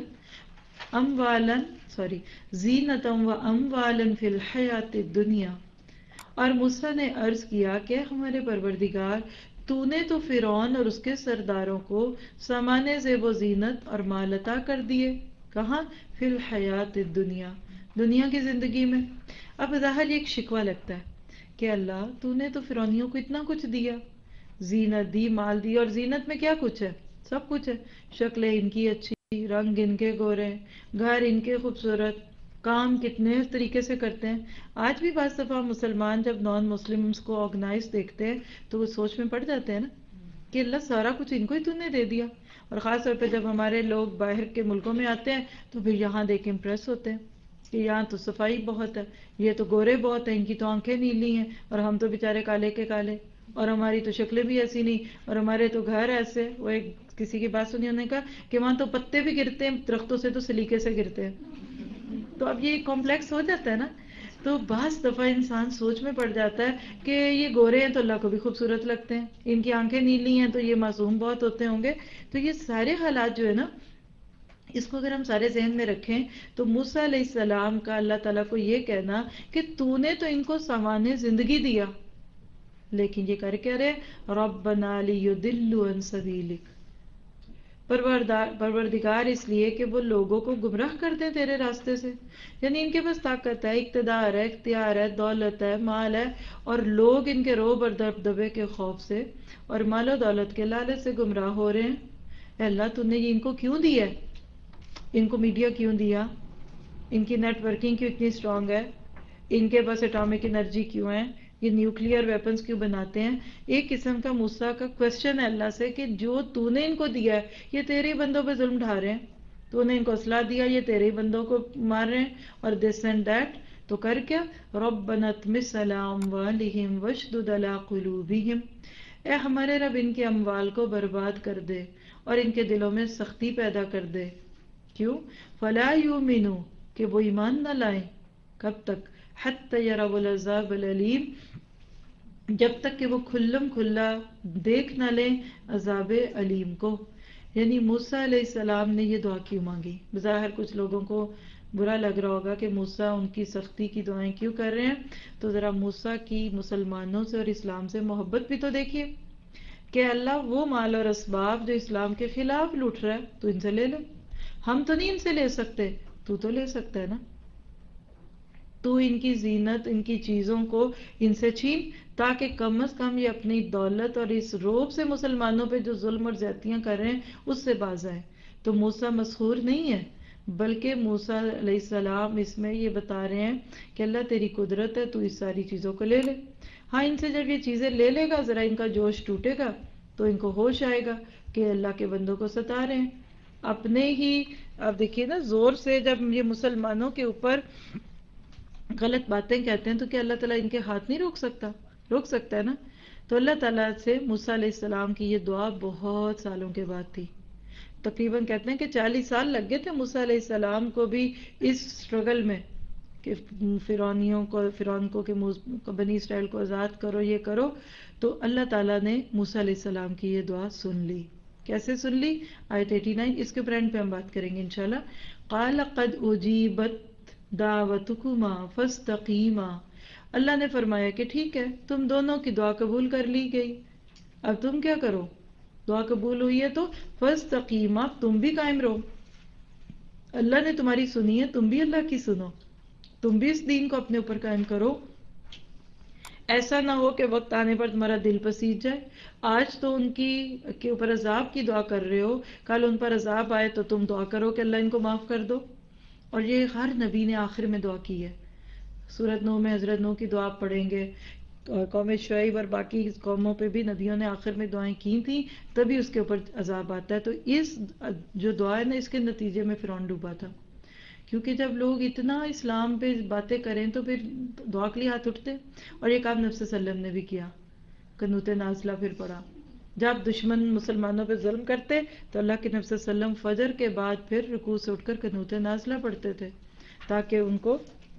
واموالا فی الحیاۃ الدنیا. اور موسیٰ نے عرض کیا کہ ہمارے پروردگار، تو نے تو فرعون اور اس کے سرداروں کو سامان زیب و زینت اور مال عطا کر دیے. کہاں؟ فی الحیات الدنیا، دنیا کی زندگی میں. اب ظاہر ایک شکوہ لگتا ہے کہ اللہ تو نے تو فرعونیوں کو اتنا کچھ دیا، زینت دی، مال دی. اور زینت میں کیا کچھ ہے؟ سب کچھ ہے. شکلیں ان کی اچھی، رنگ ان کے گورے، گھر ان کے خوبصورت، کام کتنے طریقے سے کرتے ہیں. آج بھی بعض دفعہ مسلمان جب نان مسلمس کو آرگنائز دیکھتے ہیں تو وہ سوچ میں پڑ جاتے ہیں نا کہ اللہ سارا کچھ ان کو ہی تو نے دے دیا. اور خاص طور پہ جب ہمارے لوگ باہر کے ملکوں میں آتے ہیں تو پھر یہاں دیکھ امپریس ہوتے ہیں کہ یہاں تو صفائی بہت ہے، یہ تو گورے بہت ہیں، ان کی تو آنکھیں نیلی ہیں، اور ہم تو بیچارے کالے کے کالے، اور ہماری تو شکلیں بھی ایسی نہیں، اور ہمارے تو گھر ایسے. وہ ایک کسی کی بات سنی، انہوں نے کہا کہ وہاں تو پتے بھی گرتے ہیں درختوں سے تو سلیقے سے گرتے ہیں. تو اب یہ کمپلیکس ہو جاتا ہے نا. تو بعض دفعہ انسان سوچ میں پڑ جاتا ہے کہ یہ گورے ہیں تو اللہ کو بھی خوبصورت لگتے ہیں، ان کی آنکھیں نیلی ہیں تو یہ معصوم بہت ہوتے ہوں گے. تو یہ سارے حالات جو ہے نا، اس کو اگر ہم سارے ذہن میں رکھیں تو موسیٰ علیہ السلام کا اللہ تعالیٰ کو یہ کہنا کہ تو نے تو ان کو سامان زندگی دیا، لیکن یہ کر کیا رہے؟ ربنا لیضلوا عن سبیلک، پروردگار اس لیے کہ وہ لوگوں کو گمراہ کر دیں تیرے راستے سے. یعنی ان کے پاس طاقت ہے، اقتدار ہے، اختیار ہے، دولت ہے، مال ہے، اور لوگ ان کے روب اور دبدبے کے خوف سے اور مال و دولت کے لالچ سے گمراہ ہو رہے ہیں. اے اللہ تو نے یہ ان کو کیوں دیا ہے؟ ان کو میڈیا کیوں دیا؟ ان کی نیٹ ورکنگ کیوں اتنی اسٹرانگ ہے؟ ان کے پاس اٹامک انرجی کیوں ہے؟ یہ نیوکلیئر ویپنز کیوں بناتے ہیں؟ ایک قسم کا موسیٰ کا کوشچن ہے اللہ سے کہ جو تو نے ان کو دیا ہے یہ تیرے ہی بندوں پہ ظلم ڈھا رہے ہیں. تو نے ان کو اسلحہ دیا، یہ تیرے ہی بندوں کو مار رہے ہیں، اور دس اینڈ دیٹ. تو کر کیا؟ ربنا اطمس علی اموالہم واشدد علی قلوبہم، اے ہمارے رب ان کے اموال کو برباد کر دے اور ان کے دلوں میں سختی پیدا کر دے. کیوں؟ فلا یؤمنوا، کہ وہ ایمان نہ لائیں. کب تک؟ حتی یروا العذاب العلیم، جب تک کہ وہ کھلم کھلا دیکھ نہ لیں عذاب علیم کو. یعنی موسیٰ علیہ السلام نے یہ دعا کیوں مانگی؟ بظاہر کچھ لوگوں کو برا لگ رہا ہوگا کہ موسیٰ ان کی سختی کی دعائیں کیوں کر رہے ہیں. تو ذرا موسیٰ کی مسلمانوں سے اور اسلام سے محبت بھی تو دیکھیے کہ اللہ وہ مال اور اسباب جو اسلام کے خلاف لوٹ رہا ہے تو ان سے لے لے. ہم تو نہیں ان سے لے سکتے، تو لے سکتا ہے نا. تو ان کی زینت، ان کی چیزوں کو ان سے چھین، تاکہ کم از کم یہ اپنی دولت اور اس روب سے مسلمانوں پہ جو ظلم اور زیادتیاں کر رہے ہیں اس سے باز آئے. تو موسیٰ مسحور نہیں ہے، بلکہ موسیٰ علیہ السلام اس میں یہ بتا رہے ہیں کہ اللہ تیری قدرت ہے، تو اس ساری چیزوں کو لے لے. ہاں، ان سے جب یہ چیزیں لے لے گا، ذرا ان کا جوش ٹوٹے گا تو ان کو ہوش آئے گا کہ اللہ کے بندوں کو ستا رہے ہیں اپنے ہی. اب دیکھیے نا، زور سے جب یہ مسلمانوں کے اوپر غلط باتیں کہتے ہیں تو کیا اللہ تعالیٰ ان کے ہاتھ نہیں روک سکتا؟ روک سکتا ہے نا. تو اللہ تعالیٰ سے موسیٰ علیہ السلام کی یہ دعا بہت سالوں کے بعد تھی. تقریباً کہتے ہیں کہ 40 سال لگ گئے تھے موسیٰ علیہ السلام کو بھی اس سٹرگل میں کہ فرعون کو کہ بنی اسرائیل کو آزاد کرو، یہ کرو. تو اللہ تعالیٰ نے موسیٰ علیہ السلام کی یہ دعا سن لی. کیسے سن لی؟ آیت 89، اس کے فرینڈ پہ ہم بات کریں گے انشاءاللہ. قال قد اجیبت دعوتکما فاستقیما، اللہ نے فرمایا کہ ٹھیک ہے، تم دونوں کی دعا قبول کر لی گئی، اب تم کیا کرو؟ دعا قبول ہوئی ہے تو فاستقیما، تم بھی قائم رہو. اللہ نے تمہاری سنی ہے، تم بھی اللہ کی سنو، تم بھی اس دین کو اپنے اوپر قائم کرو. ایسا نہ ہو کہ وقت آنے پر تمہارا دل پسیج جائے. آج تو ان کے اوپر عذاب کی دعا کر رہے ہو، کل ان پر عذاب آئے تو تم دعا کرو کہ اللہ ان کو معاف کر دو. اور یہ ہر نبی نے آخر میں دعا کی ہے. سورۃ نوح میں حضرت نوح کی دعا آپ پڑھیں گے، قوم شعیب اور باقی قوموں پہ بھی نبیوں نے آخر میں دعائیں کی تھیں، تبھی اس کے اوپر عذاب آتا ہے. تو اس جو دعا ہے نا، اس کے نتیجے میں فرعون ڈوبا تھا. کیونکہ جب لوگ اتنا اسلام پہ باتیں کریں تو پھر دعا کے لیے ہاتھ اٹھتے. اور یہ کام نبی صلی اللہ علیہ وسلم نے بھی کیا، قنوت نازلہ پھر پڑھا. جب دشمن مسلمانوں پہ ظلم کرتے تو اللہ کے نبی صلی اللہ علیہ وسلم فجر کے بعد پھر رکوع سے اٹھ کر قنوت نازلہ پڑھتے تھے تاکہ ان کو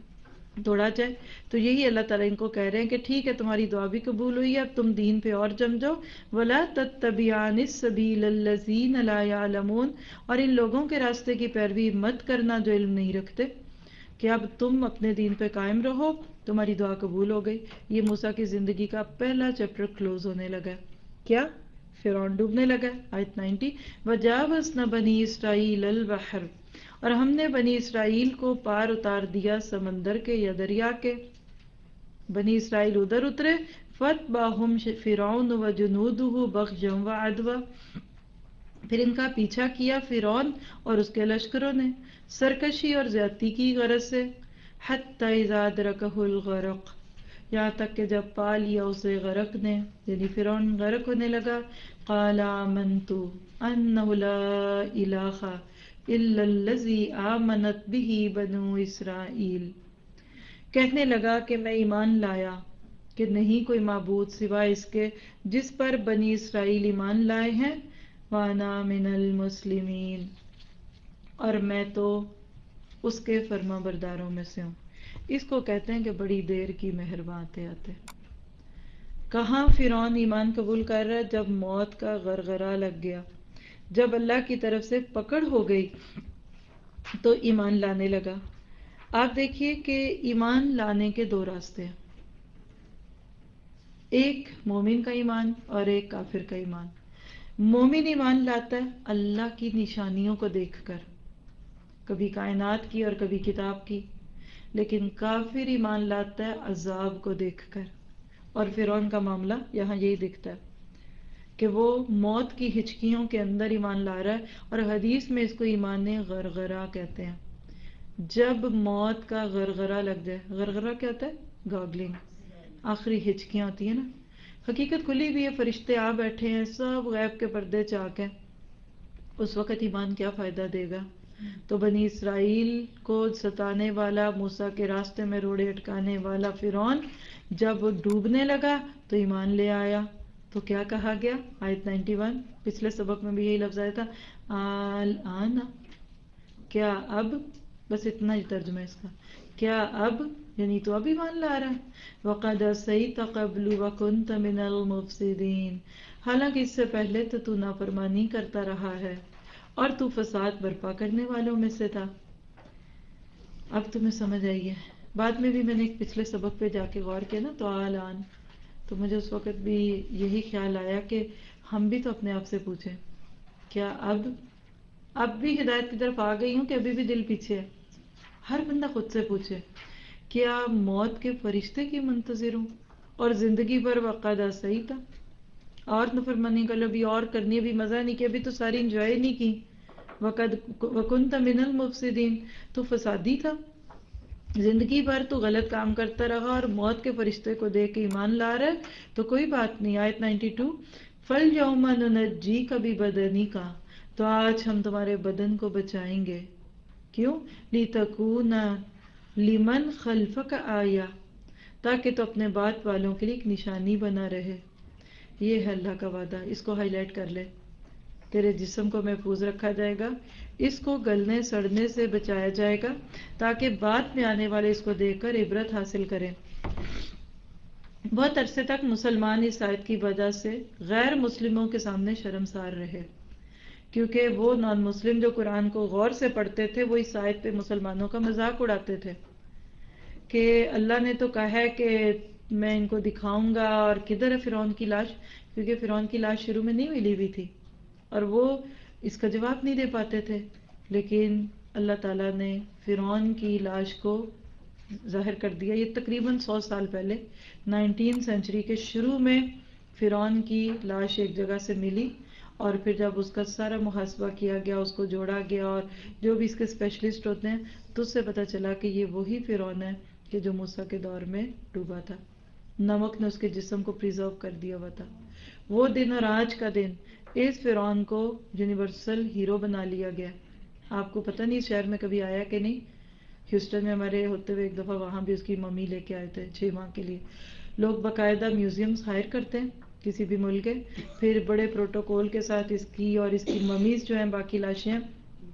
توڑا جائے. تو یہی اللہ تعالیٰ ان کو کہہ رہے ہیں کہ ٹھیک ہے تمہاری دعا بھی قبول ہوئی ہے, اب تم دین پہ اور جم جاؤ. وَلَا تَتَّبِعَانِ السَّبِيلَ الَّذِينَ لَا يَعْلَمُونَ, اور ان لوگوں کے راستے کی پیروی مت کرنا جو علم نہیں رکھتے, کہ اب تم اپنے دین پہ قائم رہو, تمہاری دعا قبول ہو گئی. یہ موسیٰ کی زندگی کا پہلا چیپٹر کلوز ہونے لگا. کیا؟ فرعون ڈوبنے لگا. آیت 90, وَجَاوَزْنَا بَنِي إِسْرَائِيلَ الْبَحْرَ, اور ہم نے بنی اسرائیل کو پار اتار دیا سمندر کے یا دریا کے. بنی اسرائیل ادھر اترے. فَاتْبَعَهُمْ فِرْعَوْنُ وَجُنُودُهُ بَغْيًا وَعَدْوًا, پھر ان کا پیچھا کیا فرعون اور اس کے لشکروں نے سرکشی اور زیادتی کی غرض سے. حَتَّى إِذَا أَدْرَكَهُ الْغَرَقُ, یہاں تک کہ جب پا لیا اسے غرق نے, یعنی فرعون غرق ہونے لگا. قَالَ آمَنْتُ أَنَّهُ لَا إِلَٰهَ إِلَّا الَّذِي آمَنَتْ بِهِ بَنُو إِسْرَائِيلَ, کہنے لگا کہ میں ایمان لایا کہ نہیں کوئی معبود سوائے اس کے جس پر بنی اسرائیل ایمان لائے ہیں. وَأَنَا مِنَ الْمُسْلِمِينَ, اور میں تو اس کے فرما برداروں میں سے ہوں. اس کو کہتے ہیں کہ بڑی دیر کی مہرباں آتے آتے. کہاں فرعون ایمان قبول کر رہا ہے؟ جب موت کا غرغرہ لگ گیا, جب اللہ کی طرف سے پکڑ ہو گئی تو ایمان لانے لگا. آپ دیکھیے کہ ایمان لانے کے دو راستے ہیں, ایک مومن کا ایمان اور ایک کافر کا ایمان. مومن ایمان لاتا ہے اللہ کی نشانیوں کو دیکھ کر, کبھی کائنات کی اور کبھی کتاب کی, لیکن کافر ایمان لاتا ہے عذاب کو دیکھ کر. اور فرعون کا معاملہ یہاں یہی دکھتا ہے کہ وہ موت کی ہچکیوں کے اندر ایمان لا رہا ہے, اور حدیث میں اس کو ایمان غرغرہ کہتے ہیں. جب موت کا غرغرہ لگ جائے, غرغرہ کیا ہوتا ہے؟ گاگلنگ, آخری ہچکیاں ہوتی ہیں نا, حقیقت کھلی بھی ہے, فرشتے آ بیٹھے ہیں, سب غیب کے پردے چاک ہیں, اس وقت ایمان کیا فائدہ دے گا؟ تو بنی اسرائیل کو ستانے والا, موسیٰ کے راستے میں روڑے اٹکانے والا فرعون جب ڈوبنے لگا تو ایمان لے آیا. تو کیا کہا گیا؟ آیت 91, پچھلے سبق میں بھی یہی لفظ آیا تھا, الآن, کیا اب, بس اتنا ہی ترجمہ اس کا, کیا اب, یعنی تو اب ایمان لا رہا ہے. وَقَدْ عَصَيْتَ قَبْلُ وَكُنْتَ مِنَ الْمُفْسِدِينَ, حالانکہ اس سے پہلے تو نافرمانی کرتا رہا ہے اور تو فساد برپا کرنے والوں میں سے تھا. اب تمہیں سمجھ آئی ہے. بعد میں بھی میں نے ایک پچھلے سبق پہ جا کے غور کیا نا, تو آلان, تو مجھے اس وقت بھی یہی خیال آیا کہ ہم بھی تو اپنے آپ سے پوچھیں, کیا اب بھی ہدایت کی طرف آ گئی ہوں کہ ابھی بھی دل پیچھے ہے؟ ہر بندہ خود سے پوچھے, کیا موت کے فرشتے کی منتظر ہوں اور زندگی پر وقت صحیح تھا, اور نافرمانی کر لو بھی, اور کرنی بھی, مزہ نہیں کیا, ابھی تو ساری انجوائے نہیں کی. وَكُنْتَ مِنَ الْمُفْسِدِينَ, تو فسادی تھا, زندگی بھر تو غلط کام کرتا رہا اور موت کے فرشتے کو دیکھ کے ایمان لا رہا ہے, تو کوئی بات نہیں. آیت 92, فَالْيَوْمَ نُنَجِّيكَ بِبَدَنِكَ, تو آج ہم تمہارے بدن کو بچائیں گے. کیوں؟ لِتَكُونَ لِمَنْ خَلْفَكَ آیَةً, تاکہ تو اپنے بعد والوں کے لیے ایک نشانی بنا رہے. یہ ہے اللہ کا وعدہ, اس کو ہائی لائٹ کر لے. تیرے جسم کو محفوظ رکھا جائے گا, اس کو گلنے سڑنے سے بچایا جائے گا, تاکہ بعد میں آنے والے اس کو دیکھ کر عبرت حاصل کریں. بہت عرصے تک مسلمان اس آیت کی وجہ سے غیر مسلموں کے سامنے شرمسار رہے, کیونکہ وہ نان مسلم جو قرآن کو غور سے پڑھتے تھے وہ اس آیت پہ مسلمانوں کا مذاق اڑاتے تھے کہ اللہ نے تو کہا ہے کہ میں ان کو دکھاؤں گا, اور کدھر ہے فرعون کی لاش, کیونکہ فرعون کی لاش شروع میں نہیں ملی ہوئی تھی اور وہ اس کا جواب نہیں دے پاتے تھے. لیکن اللہ تعالیٰ نے فرعون کی لاش کو ظاہر کر دیا. یہ تقریباً 100 سال پہلے 19 سینچری کے شروع میں فرعون کی لاش ایک جگہ سے ملی, اور پھر جب اس کا سارا محاسبہ کیا گیا, اس کو جوڑا گیا, اور جو بھی اس کے اسپیشلسٹ ہوتے ہیں, تو اس سے پتہ چلا کہ یہ وہی فرعون ہے کہ جو موسیٰ کے دور میں ڈوبا تھا. نمک نے اس کے جسم کو پریزرو کر دیا ہوا تھا. وہ دن اور آج کا دن اس فرعون کو یونیورسل ہیرو بنا لیا گیا. آپ کو پتہ نہیں اس شہر میں کبھی آیا کہ نہیں, ہیوسٹن میں ہمارے ہوتے ہوئے ایک دفعہ وہاں بھی اس کی ممی لے کے آئے تھے 6 ماہ کے لیے. لوگ باقاعدہ میوزیمز ہائر کرتے ہیں کسی بھی ملک کے, پھر بڑے پروٹوکول کے ساتھ اس کی اور اس کی ممیز جو ہیں, باقی لاشیں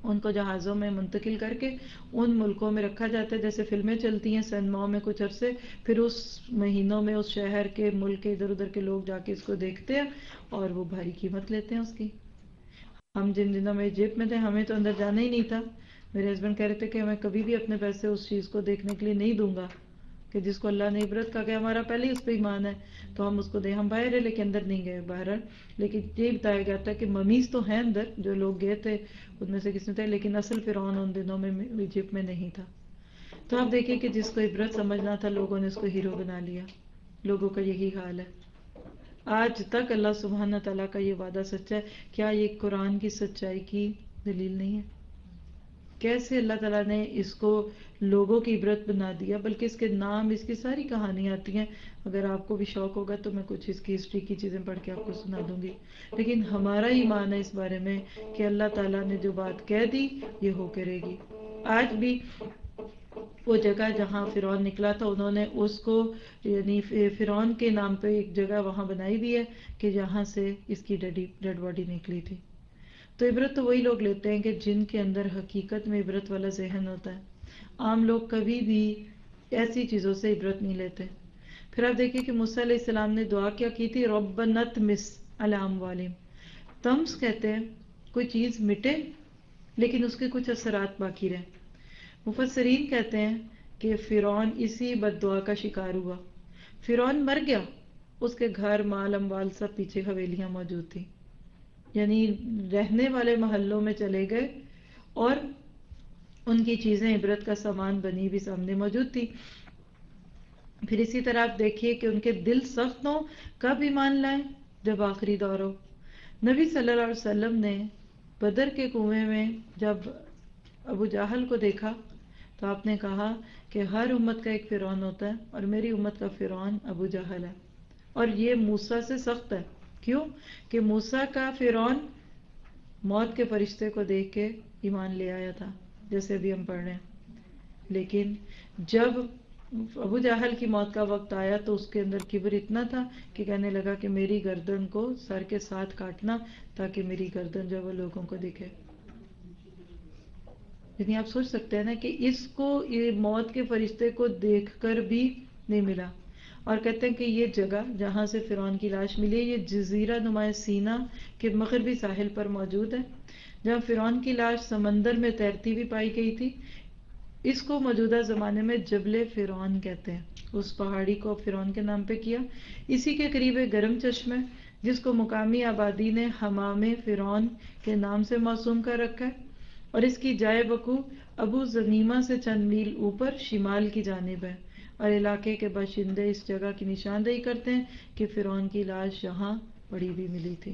ان کو جہازوں میں منتقل کر کے ان ملکوں میں رکھا جاتا ہے، جیسے فلمیں چلتی ہیں سینماؤں میں کچھ عرصے، پھر اس مہینوں میں اس شہر کے ملک کے ادھر ادھر کے لوگ جا کے اس کو دیکھتے ہیں اور وہ بھاری قیمت لیتے ہیں اس کی۔ ہم جن دنوں میں ایجپٹ میں تھے ہمیں تو اندر جانا ہی نہیں تھا، میرے ہسبینڈ کہہ رہے تھے کہ میں کبھی بھی اپنے پیسے اس چیز کو دیکھنے کے لیے نہیں دوں گا کہ جس کو اللہ نے عبرت کا کہ ہمارا پہلے ہی اس پہ ایمان ہے تو ہم اس کو دیں، ہم باہر ہیں لیکن اندر نہیں گئے باہر، لیکن یہ بتایا گیا تھا کہ ممیز تو ہیں اندر، جو لوگ گئے تھے ان میں سے کسی نے تھے، لیکن اصل فرعون ان دنوں میں ایجپٹ میں نہیں تھا۔ تو آپ دیکھیں کہ جس کو عبرت سمجھنا تھا لوگوں نے اس کو ہیرو بنا لیا، لوگوں کا یہی حال ہے۔ آج تک اللہ سبحانہ تعالیٰ کا یہ وعدہ سچا ہے، کیا یہ قرآن کی سچائی کی دلیل نہیں ہے؟ کیسے اللہ تعالیٰ نے اس کو لوگوں کی عبرت بنا دیا، بلکہ اس کے نام، اس کی ساری کہانیاں آتی ہیں، اگر آپ کو بھی شوق ہوگا تو میں کچھ اس کی ہسٹری کی چیزیں پڑھ کے آپ کو سنا دوں گی، لیکن ہمارا ایمان ہے اس بارے میں کہ اللہ تعالیٰ نے جو بات کہہ دی یہ ہو کے رہے گی۔ آج بھی وہ جگہ جہاں فرعون نکلا تھا انہوں نے اس کو یعنی فرعون کے نام پہ ایک جگہ وہاں بنائی بھی ہے کہ جہاں سے اس کی ڈیڈ باڈی نکلی تھی۔ تو عبرت تو وہی لوگ لیتے ہیں کہ جن کے اندر حقیقت میں عبرت والا ذہن ہوتا ہے، عام لوگ کبھی بھی ایسی چیزوں سے عبرت نہیں لیتے۔ پھر آپ دیکھیں کہ موسیٰ علیہ السلام نے دعا کیا کی تھی، ربنا اطمس علی اموالہم، طمس کہتے ہیں کوئی چیز مٹے لیکن اس کے کچھ اثرات باقی رہیں۔ مفسرین کہتے ہیں کہ فرعون اسی بد دعا کا شکار ہوا، فرعون مر گیا، اس کے گھر مال اموال سب پیچھے حویلیاں موجود تھیں، یعنی رہنے والے محلوں میں چلے گئے اور ان کی چیزیں عبرت کا سامان بنی بھی سامنے موجود تھی۔ پھر اسی طرح آپ دیکھیے کہ ان کے دل سخت ہوں، کب ایمان لائیں؟ جب آخری دور ہو۔ نبی صلی اللہ علیہ وسلم نے بدر کے کنویں میں جب ابو جہل کو دیکھا تو آپ نے کہا کہ ہر امت کا ایک فرعون ہوتا ہے اور میری امت کا فرعون ابو جہل ہے، اور یہ موسیٰ سے سخت ہے۔ کیوں؟ کہ موسیٰ کا فرعون موت کے فرشتے کو دیکھ کے ایمان لے آیا تھا، جیسے ابھی ہم پڑھ رہے ہیں، لیکن جب ابو جہل کی موت کا وقت آیا تو اس کے اندر کبر اتنا تھا کہ کہنے لگا کہ میری گردن کو سر کے ساتھ کاٹنا تاکہ میری گردن جو وہ لوگوں کو دکھے۔ یعنی آپ سوچ سکتے ہیں نا کہ اس کو یہ موت کے فرشتے کو دیکھ کر بھی نہیں ملا، اور کہتے ہیں کہ یہ جگہ جہاں سے فرعون کی لاش ملی ہے یہ جزیرہ نما سینا کے مغربی ساحل پر موجود ہے، جہاں فرعون کی لاش سمندر میں تیرتی بھی پائی گئی تھی۔ اس کو موجودہ زمانے میں جبل فرعون کہتے ہیں، اس پہاڑی کو فرعون کے نام پہ کیا۔ اسی کے قریب ایک گرم چشمہ ہے جس کو مقامی آبادی نے حمام فرعون کے نام سے موسوم کر رکھا ہے، اور اس کی جائے وقوع ابو زنیمہ سے چند میل اوپر شمال کی جانب ہے، اور علاقے کے باشندے اس جگہ کی نشاندہی کرتے ہیں کہ فرعون کی لاش یہاں پڑی ہوئی ملی تھی۔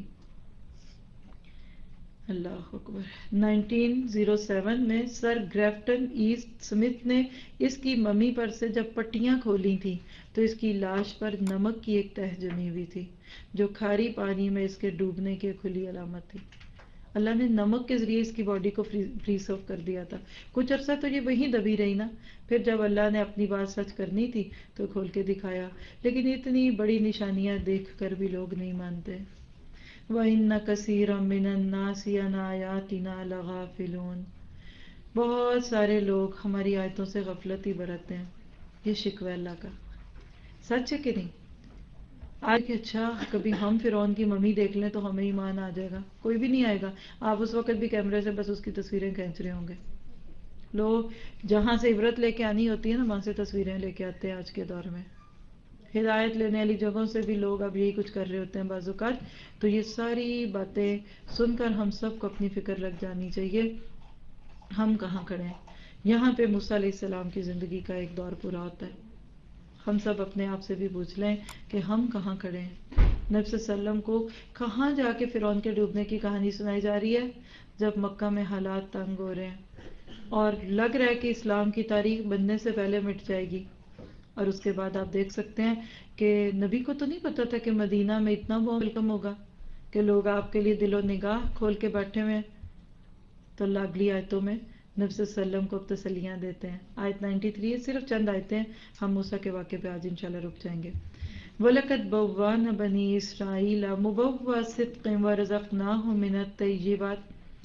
اللہ اکبر۔ 1907 میں سر گریفٹن ایسٹ سمتھ نے اس کی ممی پر سے جب پٹیاں کھولی تھیں تو اس کی لاش پر نمک کی ایک تہ جمی ہوئی تھی جو کھاری پانی میں اس کے ڈوبنے کی کھلی علامت تھی۔ اللہ نے نمک کے ذریعے اس کی باڈی کو فریز آف کر دیا تھا۔ کچھ عرصہ تو یہ وہیں دبی رہی نا، پھر جب اللہ نے اپنی بات سچ کرنی تھی تو کھول کے دکھایا، لیکن اتنی بڑی نشانیاں دیکھ کر بھی لوگ نہیں مانتے۔ وَإِنَّ كَثِيرًا مِّنَ النَّاسِ عَنْ آيَاتِنَا لَغَافِلُونَ، بہت سارے لوگ ہماری آیتوں سے غفلت ہی برتتے ہیں۔ یہ شکوہ اللہ کا، سچ ہے کہ نہیں؟ آج کہ اچھا کبھی ہم فرعون کی ممی دیکھ لیں تو ہمیں ایمان آ جائے گا، کوئی بھی نہیں آئے گا۔ آپ اس وقت بھی کیمرے سے بس اس کی تصویریں کھینچ رہے ہوں گے۔ لوگ جہاں سے عبرت لے کے آنی ہوتی ہے نا وہاں سے تصویریں لے کے آتے ہیں آج کے دور میں۔ ہدایت لینے والی جگہوں سے بھی لوگ اب یہی کچھ کر رہے ہوتے ہیں بعض اوقات۔ تو یہ ساری باتیں سن کر ہم سب کو اپنی فکر لگ جانی چاہیے، ہم کہاں کھڑے ہیں۔ یہاں پہ موسیٰ علیہ السلام کی زندگی کا ایک دور پورا ہوتا ہے۔ ہم سب اپنے آپ سے بھی پوچھ لیں کہ ہم کہاں کھڑے ہیں۔ نبی صلی اللہ علیہ وسلم کو کہاں جا کے فرعون کے ڈوبنے کی کہانی سنائی جا رہی ہے؟ جب مکہ میں حالات تنگ ہو رہے ہیں اور لگ رہا ہے کہ اسلام کی تاریخ بننے سے پہلے مٹ جائے گی۔ اور اس کے بعد آپ دیکھ سکتے ہیں کہ نبی کو تو نہیں پتا تھا کہ مدینہ میں اتنا وہ ویلکم ہوگا کہ لوگ آپ کے لیے دل و نگاہ کھول کے بیٹھے ہوئے ہیں۔ تو اللہ اگلی آیتوں میں نبی صلی اللہ علیہ وسلم کو تسلیاں دیتے ہیں۔ آیت 93 ہے، صرف چند آیتیں، ہم موسیٰ کے واقعے پہ آج انشاءاللہ رک جائیں گے۔ وَلَقَدْ بَوَّأْنَا بَنِي إِسْرَائِيلَ مُبَوَّأَ صِدْقٍ وَرَزَقْنَاهُم مِّنَ الطَّيِّبَاتِ،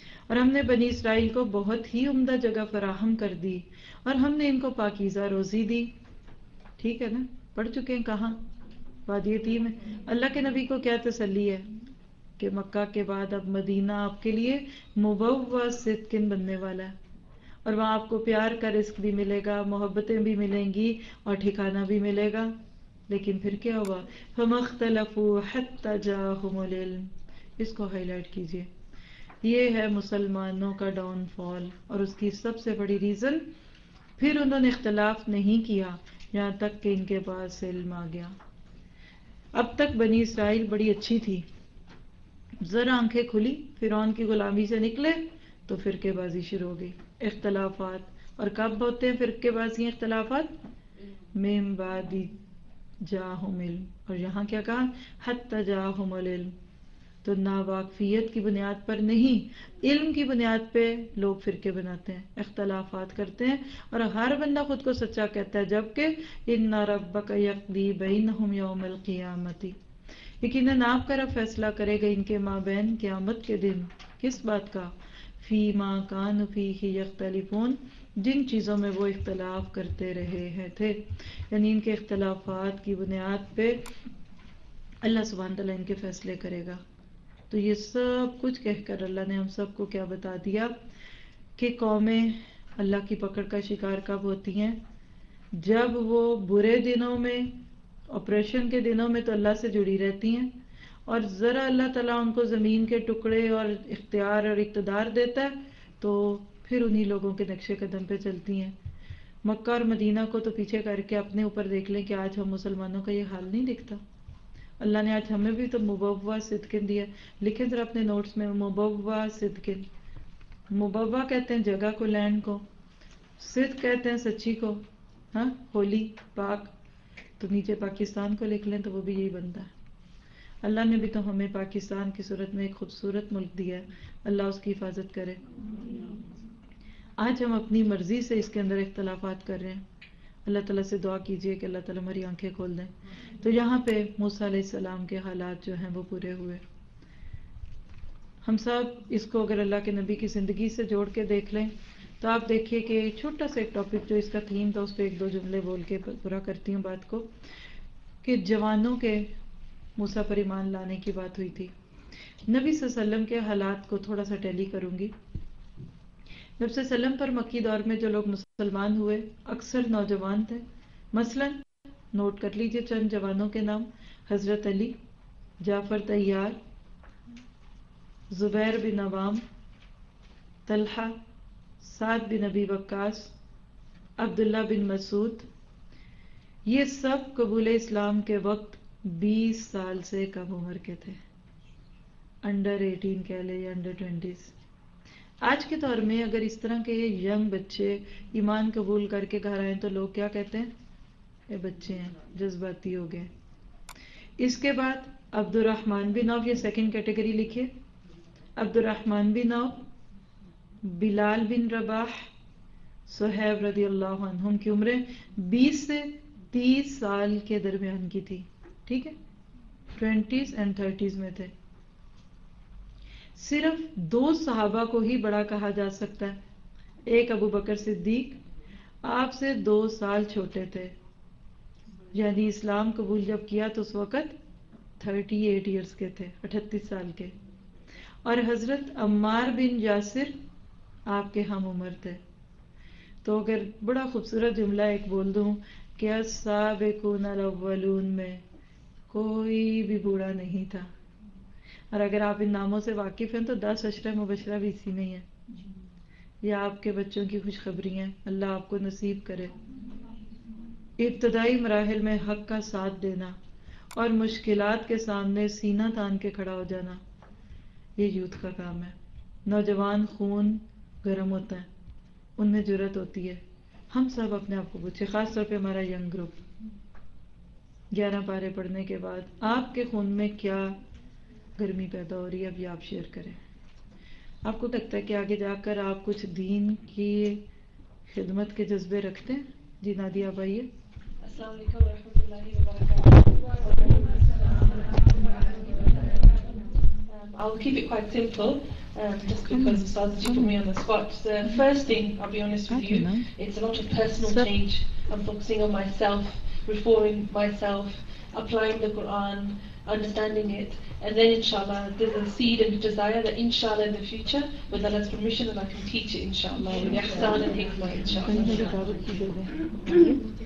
اور ہم نے بنی اسرائیل کو بہت ہی عمدہ جگہ فراہم کر دی اور ہم نے ان کو پاکیزہ روزی دی. ٹھیک ہے نا, پڑھ چکے ہیں کہاں, وادی تیم میں. اللہ کے نبی کو کیا تسلی ہے کہ مکہ کے بعد اب مدینہ آپ کے لیے مبوّع صدقن بننے والا ہے, اور وہاں آپ کو پیار کا رزق بھی ملے گا, محبتیں بھی ملیں گی اور ٹھکانہ بھی ملے گا. لیکن پھر کیا ہوا؟ فَمَا اخْتَلَفُوا حَتَّى جَاءَهُمُ الْعِلْمُ. اس کو ہائی لائٹ کیجئے. یہ ہے مسلمانوں کا ڈاؤن فال, اور اس کی سب سے بڑی ریزن, پھر انہوں نے اختلاف نہیں کیا یہاں تک کہ ان کے پاس علم آ گیا. اب تک بنی اسرائیل بڑی اچھی تھی, ذرا آنکھیں کھلی, فرعون کی غلامی سے نکلے تو فرقے بازی شروع ہو گئی, اختلافات. اور کب ہوتے ہیں فرقے بازی اختلافات؟ من بعد جاءہم علم. اور یہاں کیا کہا؟ حتی جاءہم العلم. تو ناواقفیت کی بنیاد پر نہیں, علم کی بنیاد پہ لوگ فرقے بناتے ہیں, اختلافات کرتے ہیں, اور ہر بندہ خود کو سچا کہتا ہے, جبکہ ان ربک یقضی بینہم یوم القیامۃ, یقیناً آپ کا رب فیصلہ کرے گا ان کے مابین قیامت کے دن. کس بات کا؟ فیما کانوا فیہ یختلفون, جن چیزوں میں وہ اختلاف کرتے رہے ہیں تھے. یعنی ان کے اختلافات کی بنیاد پہ اللہ سبحانہ تعالیٰ ان کے فیصلے کرے گا. تو یہ سب کچھ کہہ کر اللہ نے ہم سب کو کیا بتا دیا کہ قومیں اللہ کی پکڑ کا شکار کب ہوتی ہیں؟ جب وہ برے دنوں میں, آپریشن کے دنوں میں تو اللہ سے جڑی رہتی ہیں, اور ذرا اللہ تعالیٰ ان کو زمین کے ٹکڑے اور اختیار اور اقتدار دیتا ہے تو پھر انہی لوگوں کے نقش قدم پہ چلتی ہیں. مکہ اور مدینہ کو تو پیچھے کر کے اپنے اوپر دیکھ لیں کہ آج ہم مسلمانوں کا یہ حال نہیں دکھتا. اللہ نے آج ہمیں بھی تو مبوّع صدقن دیا. لکھیں ذرا اپنے نوٹس میں, مبوّع صدقن. مبوّع کہتے ہیں جگہ کو, لینڈ کو, صدق کہتے ہیں سچی کو, ہاں, ہولی, پاک. تو نیچے پاکستان کو لکھ لیں تو وہ بھی یہی بنتا ہے. اللہ نے بھی تو ہمیں پاکستان کی صورت میں ایک خوبصورت ملک دیا ہے, اللہ اس کی حفاظت کرے. آج ہم اپنی مرضی سے اس کے اندر اختلافات کر رہے ہیں. اللہ تعالیٰ سے دعا کیجئے کہ اللہ تعالیٰ ہماری آنکھیں کھول دیں. تو یہاں پہ موسیٰ علیہ السلام کے حالات جو ہیں وہ پورے ہوئے. ہم سب اس کو اگر اللہ کے نبی کی زندگی سے جوڑ کے دیکھ لیں تو آپ دیکھیے کہ چھوٹا سا ایک ٹاپک جو اس کا تھیم تھا اس پہ ایک دو جملے بول کے پورا کرتی ہوں بات کو, کہ جوانوں کے موسیٰ پر ایمان لانے کی بات ہوئی تھی. نبی صلی اللہ علیہ وسلم کے حالات کو تھوڑا سا ٹیلی کروں گی. نبی صلی اللہ علیہ وسلم پر مکی دور میں جو لوگ مسلمان ہوئے اکثر نوجوان تھے. مثلا نوٹ کر لیجئے چند جوانوں کے نام: حضرت علی, جعفر طیار, زبیر بن عوام, طلحہ, سعد بن ابی وقاص, عبداللہ بن مسعود. یہ سب قبول اسلام کے وقت 20 سال سے کم عمر کے تھے, انڈر 18 کہہ لے یا انڈر 20. آج کے دور میں اگر اس طرح کے ینگ بچے ایمان قبول کر کے گھر آئیں تو لوگ کیا کہتے ہیں؟ یہ بچے ہیں, جذباتی ہو گئے. اس کے بعد عبد الرحمن بن عوف, یہ سیکنڈ کیٹیگری لکھیے. عبد الرحمن بن عوف, بلال بن رباح, صہیب رضی اللہ عنہم کی عمریں 20 سے 30 سال کے درمیان کی تھی. ٹھیک ہے, 20s and 30s میں تھے. صرف 2 صحابہ کو ہی بڑا کہا جا سکتا ہے. ایک ابو بکر صدیق, آپ سے 2 سال چھوٹے تھے, یعنی اسلام قبول جب کیا تو اس وقت 38 ایئرس کے تھے, 38 سال کے. اور حضرت عمار بن یاسر آپ کے ہم عمر تھے. تو اگر بڑا خوبصورت جملہ ایک بول دوں کہ السابقون الاولون میں کوئی بھی بوڑھا نہیں تھا. اور اگر آپ ان ناموں سے واقف ہیں تو 10 عشرہ مبشرہ بھی اسی میں ہی ہیں. یہ آپ کے بچوں کی خوشخبری ہیں, اللہ آپ کو نصیب کرے. ابتدائی مراحل میں حق کا ساتھ دینا اور مشکلات کے سامنے سینہ تان کے کھڑا ہو جانا, یہ یوتھ کا کام ہے. نوجوان خون گرم ہوتا ہے, ان میں جرأت ہوتی ہے. ہم سب اپنے آپ کو پوچھیں, خاص طور پہ ہمارا ینگ گروپ, 11 پارے پڑھنے کے بعد آپ کے خون میں کیا گرمی پیدا ہو رہی ہے؟ اب یہ آپ شیئر کریں. آپ کو لگتا ہے کہ آگے جا کر آپ کچھ دین کی خدمت کے جذبے رکھتے ہیں؟ جی نادیہ آپ آئیے. السلام علیکم ورحمۃ اللہ وبرکاتہ. I'll keep it quite simple, just because Ustaz put me on the spot. The first thing, I'll be honest with you, it's a lot of personal change. I'm focusing on myself, reforming myself, applying the Quran, understanding it, and then inshallah there's a seed and desire that inshallah in the future, with Allah's permission, that I can teach it inshallah, with ihsan and hikmah inshallah.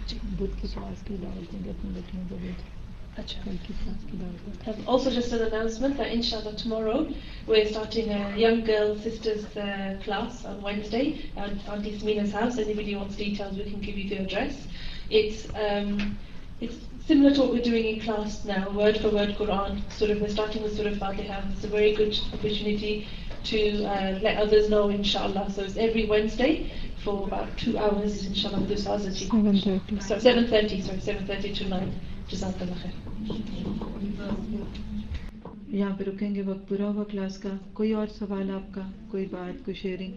Also just an announcement that inshallah tomorrow we're starting a young girl sisters class on Wednesday at Auntie Smina's house. Anybody wants details, we can give you the address. It's similar to what we're doing in class now, word for word Quran. We're starting with Surah Fatiha. It's a very good opportunity to let others know inshallah. So it's every Wednesday for about 2 hours inshallah with Ustaz Ji. 7:30 to 9. Jazakallah khair. यहाँ पे रुकेंगे, वक्त पूरा हुआ class का. कोई और सवाल आपका, कोई बात, कोई शेयरिंग?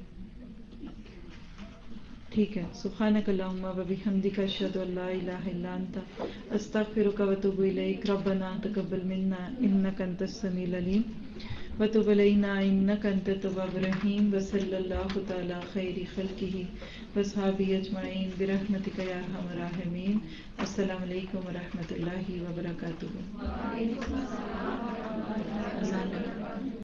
ठीक है. सुब्हानक अल्लाहुम्मा व बिहम्दिका अशहदु अल्ला इलाहा इल्ला अंता अस्तगफिरुका व अतूबु इलैक. रब्बना तक़ब्बल मिन्ना इन्नका अंतस समीउल अलीम व तुब अलैना इन्नका अंतत तव्वाबुर रहीम. व सल्लल्लाहु तआला खैरि खल्क़िही व अस्हाबिही अजमईन बिरहमतिका या अरहमर राहिमीन. अस्सलामु अलैकुम व रहमतुल्लाहि व बरकातुहू.